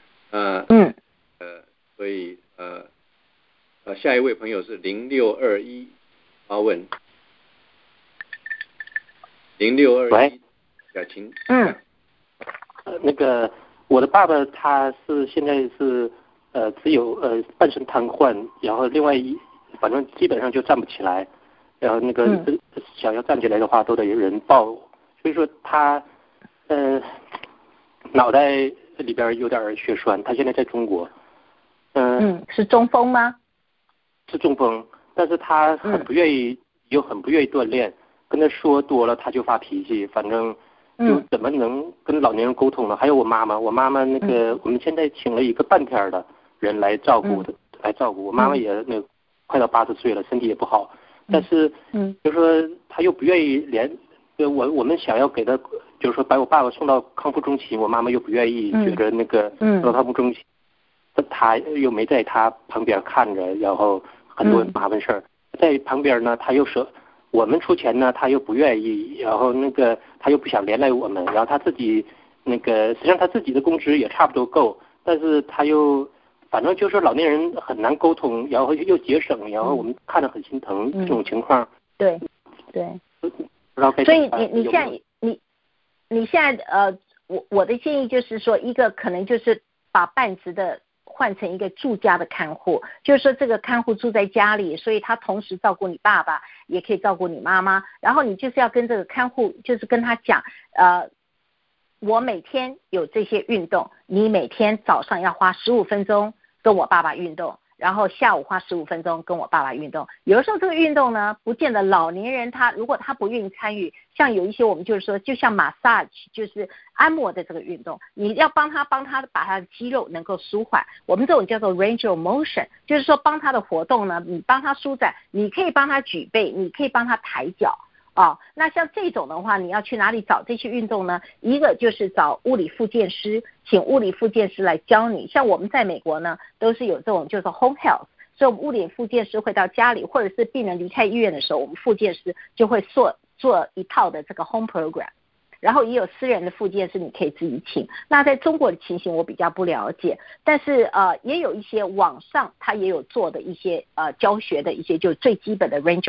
Speaker 1: 所以下一位朋友是0621发问。0621， 表情。
Speaker 7: 那个我的爸爸他是现在是只有半身瘫痪，然后另外反正基本上就站不起来，然后那个想要站起来的话都得有人抱，所以说他脑袋里边有点血栓，他现在在中国。
Speaker 2: 是中风吗？
Speaker 7: 是中风，但是他很不愿意，又很不愿意锻炼，跟他说多了他就发脾气，反正就怎么能跟老年人沟通呢？还有我妈妈那个我们现在请了一个半天的人来照顾的，来照顾我妈妈也那个快到80岁了，身体也不好，但是就说他又不愿意我们想要给他就是说把我爸爸送到康复中心，我妈妈又不愿意，觉得那个到康复中心他又没在他旁边看着，然后很多麻烦事儿，在旁边呢他又说我们出钱呢他又不愿意，然后那个他又不想连累我们，然后他自己那个实际上他自己的工资也差不多够，但是他又反正就是老年人很难沟通，然后又节省，然后我们看着很心疼这种情况。
Speaker 2: 对，
Speaker 7: 不知道该
Speaker 2: 所以你现在我的建议就是说，一个可能就是把半职的换成一个住家的看护，就是说这个看护住在家里，所以他同时照顾你爸爸，也可以照顾你妈妈。然后你就是要跟这个看护，就是跟他讲，我每天有这些运动，你每天早上要花15分钟跟我爸爸运动，然后下午花15分钟跟我爸爸运动。有的时候这个运动呢，不见得老年人如果他不愿意参与，像有一些我们就是说，就像 massage 就是按摩的这个运动，你要帮他把他的肌肉能够舒缓。我们这种叫做 range of motion， 就是说帮他的活动呢，你帮他舒展，你可以帮他举背，你可以帮他抬脚。那像这种的话，你要去哪里找这些运动呢？一个就是找物理复健师，请物理复健师来教你。像我们在美国呢，都是有这种就是 home health， 所以我们物理复健师会到家里，或者是病人离开医院的时候，我们复健师就会做一套的这个 home program。然后也有私人的复健师，你可以自己请。那在中国的情形我比较不了解，但是也有一些网上他也有做的一些教学的一些就最基本的 range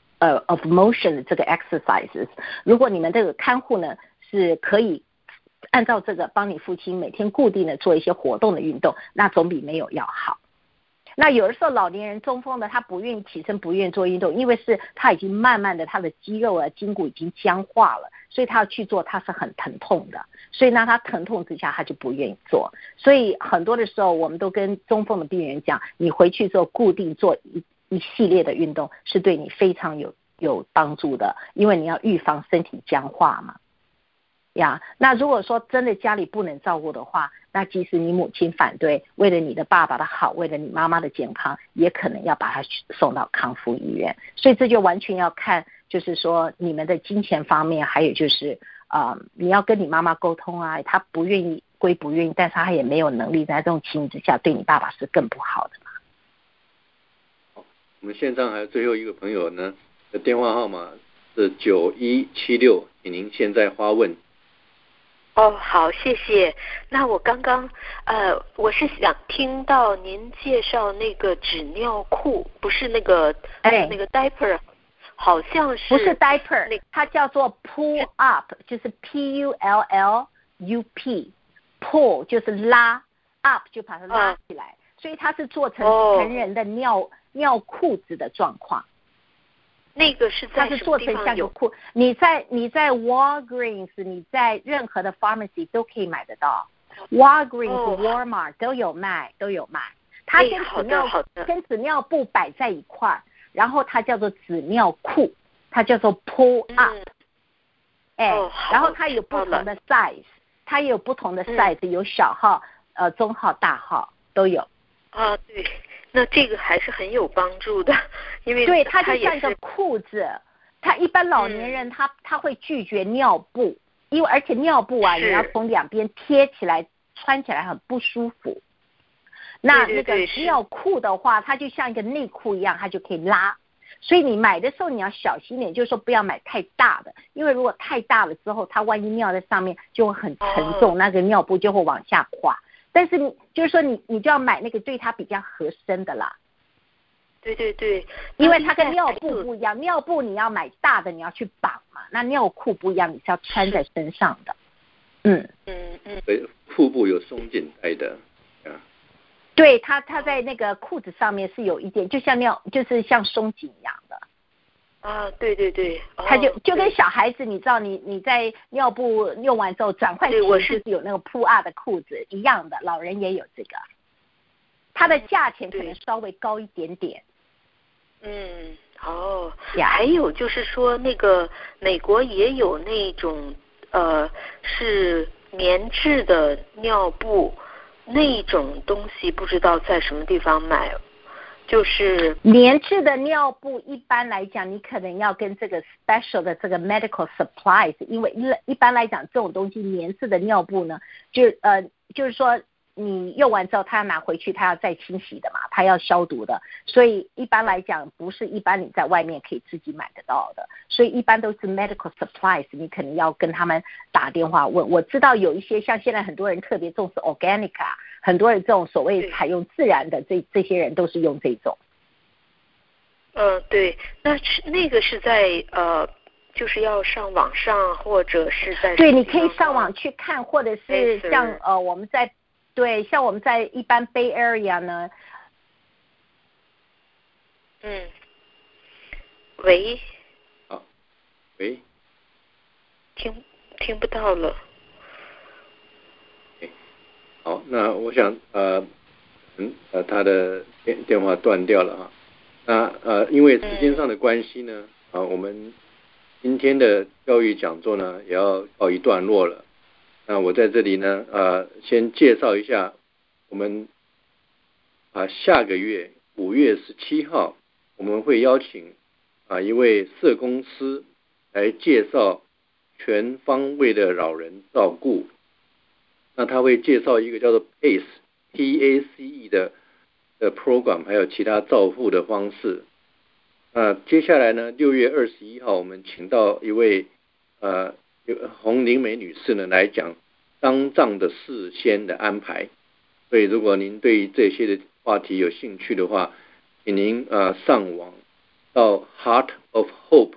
Speaker 2: of motion 的这个 exercises。 如果你们这个看护呢是可以按照这个帮你父亲每天固定的做一些活动的运动，那总比没有要好。那有的时候老年人中风的他不愿意起身，不愿意做运动，因为是他已经慢慢的他的肌肉筋骨已经僵化了，所以他要去做他是很疼痛的，所以呢他疼痛之下他就不愿意做。所以很多的时候我们都跟中风的病人讲，你回去之后固定做一系列的运动是对你非常有帮助的，因为你要预防身体僵化嘛。那如果说真的家里不能照顾的话，那即使你母亲反对，为了你的爸爸的好，为了你妈妈的健康，也可能要把他送到康复医院。所以这就完全要看，就是说你们的金钱方面，还有就是你要跟你妈妈沟通啊，他不愿意归不愿意，但是他也没有能力，在这种情形之下对你爸爸是更不好的嘛。
Speaker 1: 我们线上还有最后一个朋友呢，的电话号码是9176，请您现在发问。
Speaker 3: 好，谢谢。那我刚刚我是想听到您介绍那个纸尿裤，不是那个那个 diaper， 好像是
Speaker 2: 不是 diaper， 它叫做 pull up， 就是 PULLUP， pull 就是拉 up 就把它拉起来，所以它是做成成人的尿裤子的状况。
Speaker 3: 那个是在
Speaker 2: 它是做成像个裤，你在 Walgreens， 你在任何的 pharmacy 都可以买得到， Walgreens、Walmart 都有卖。它跟纸尿布摆在一块儿，然后它叫做纸尿裤，它叫做 pull up。然后它有不同的 size， 它也有不同的 size， 有小号、中号、大号都有。
Speaker 3: 对。那这个还是很有帮助的，因为
Speaker 2: 对它就像一个裤子。他一般老年人他会拒绝尿布，因为而且尿布啊你要从两边贴起来，穿起来很不舒服。那个尿裤的话，它就像一个内裤一样，它就可以拉。所以你买的时候你要小心一点，就是说不要买太大的，因为如果太大了之后，它万一尿在上面就会很沉重，那个尿布就会往下滑。但是就是说你就要买那个对它比较合身的啦。
Speaker 3: 对对对，
Speaker 2: 因为它跟尿布不一样，尿布你要买大的，你要去绑嘛，那尿裤不一样，你是要穿在身上的。
Speaker 1: 对，腹部有松紧带的。
Speaker 2: 对，它在那个裤子上面是有一点，就是像松紧一样的。
Speaker 3: 啊，对对对，
Speaker 2: 它就跟小孩子，你知道你在尿布用完之后转换成就是有那个pull up的裤子一样的，老人也有这个，它的价钱可能稍微高一点点。
Speaker 3: 还有就是说那个美国也有那种是棉质的尿布，那种东西不知道在什么地方买。就是
Speaker 2: 棉质的尿布，一般来讲，你可能要跟这个 special 的这个 medical supplies， 因为一般来讲，这种东西棉质的尿布呢，就是说你用完之后，他要拿回去，他要再清洗的嘛，他要消毒的，所以一般来讲，不是一般你在外面可以自己买得到的，所以一般都是 medical supplies， 你可能要跟他们打电话问。我知道有一些像现在很多人特别重视 organic 啊。很多人这种所谓采用自然的这些人都是用这种。
Speaker 3: 对，那个是在就是要上网上或者是在
Speaker 2: 对，你可以上网去看，或者是像我们在像我们在一般 Bay Area 呢。
Speaker 3: 喂。
Speaker 1: 喂。
Speaker 3: 听不到了。
Speaker 1: 好，那我想他的电话断掉了哈。那因为时间上的关系呢，我们今天的教育讲座呢也要告一段落了。那我在这里呢先介绍一下我们下个月5月17号我们会邀请一位社工师来介绍全方位的老人照顾。那他会介绍一个叫做 PACE 的 program， 还有其他照护的方式。接下来呢，6月21号我们请到一位洪玲美女士呢来讲丧葬的事先的安排。所以如果您对这些的话题有兴趣的话，请您上网到 Heart of Hope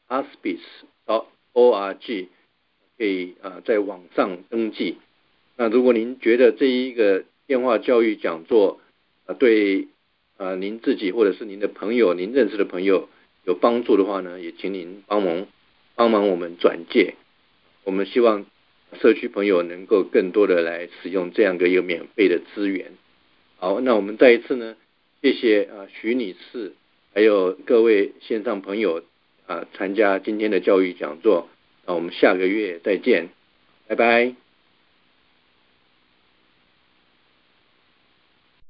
Speaker 1: Hospice.org 可以在网上登记。那如果您觉得这一个电话教育讲座对您自己或者是您的朋友，您认识的朋友有帮助的话呢，也请您帮忙我们转介。我们希望社区朋友能够更多的来使用这样一个免费的资源。好，那我们再一次呢，谢谢徐女士还有各位线上朋友参加今天的教育讲座。那我们下个月再见，拜拜。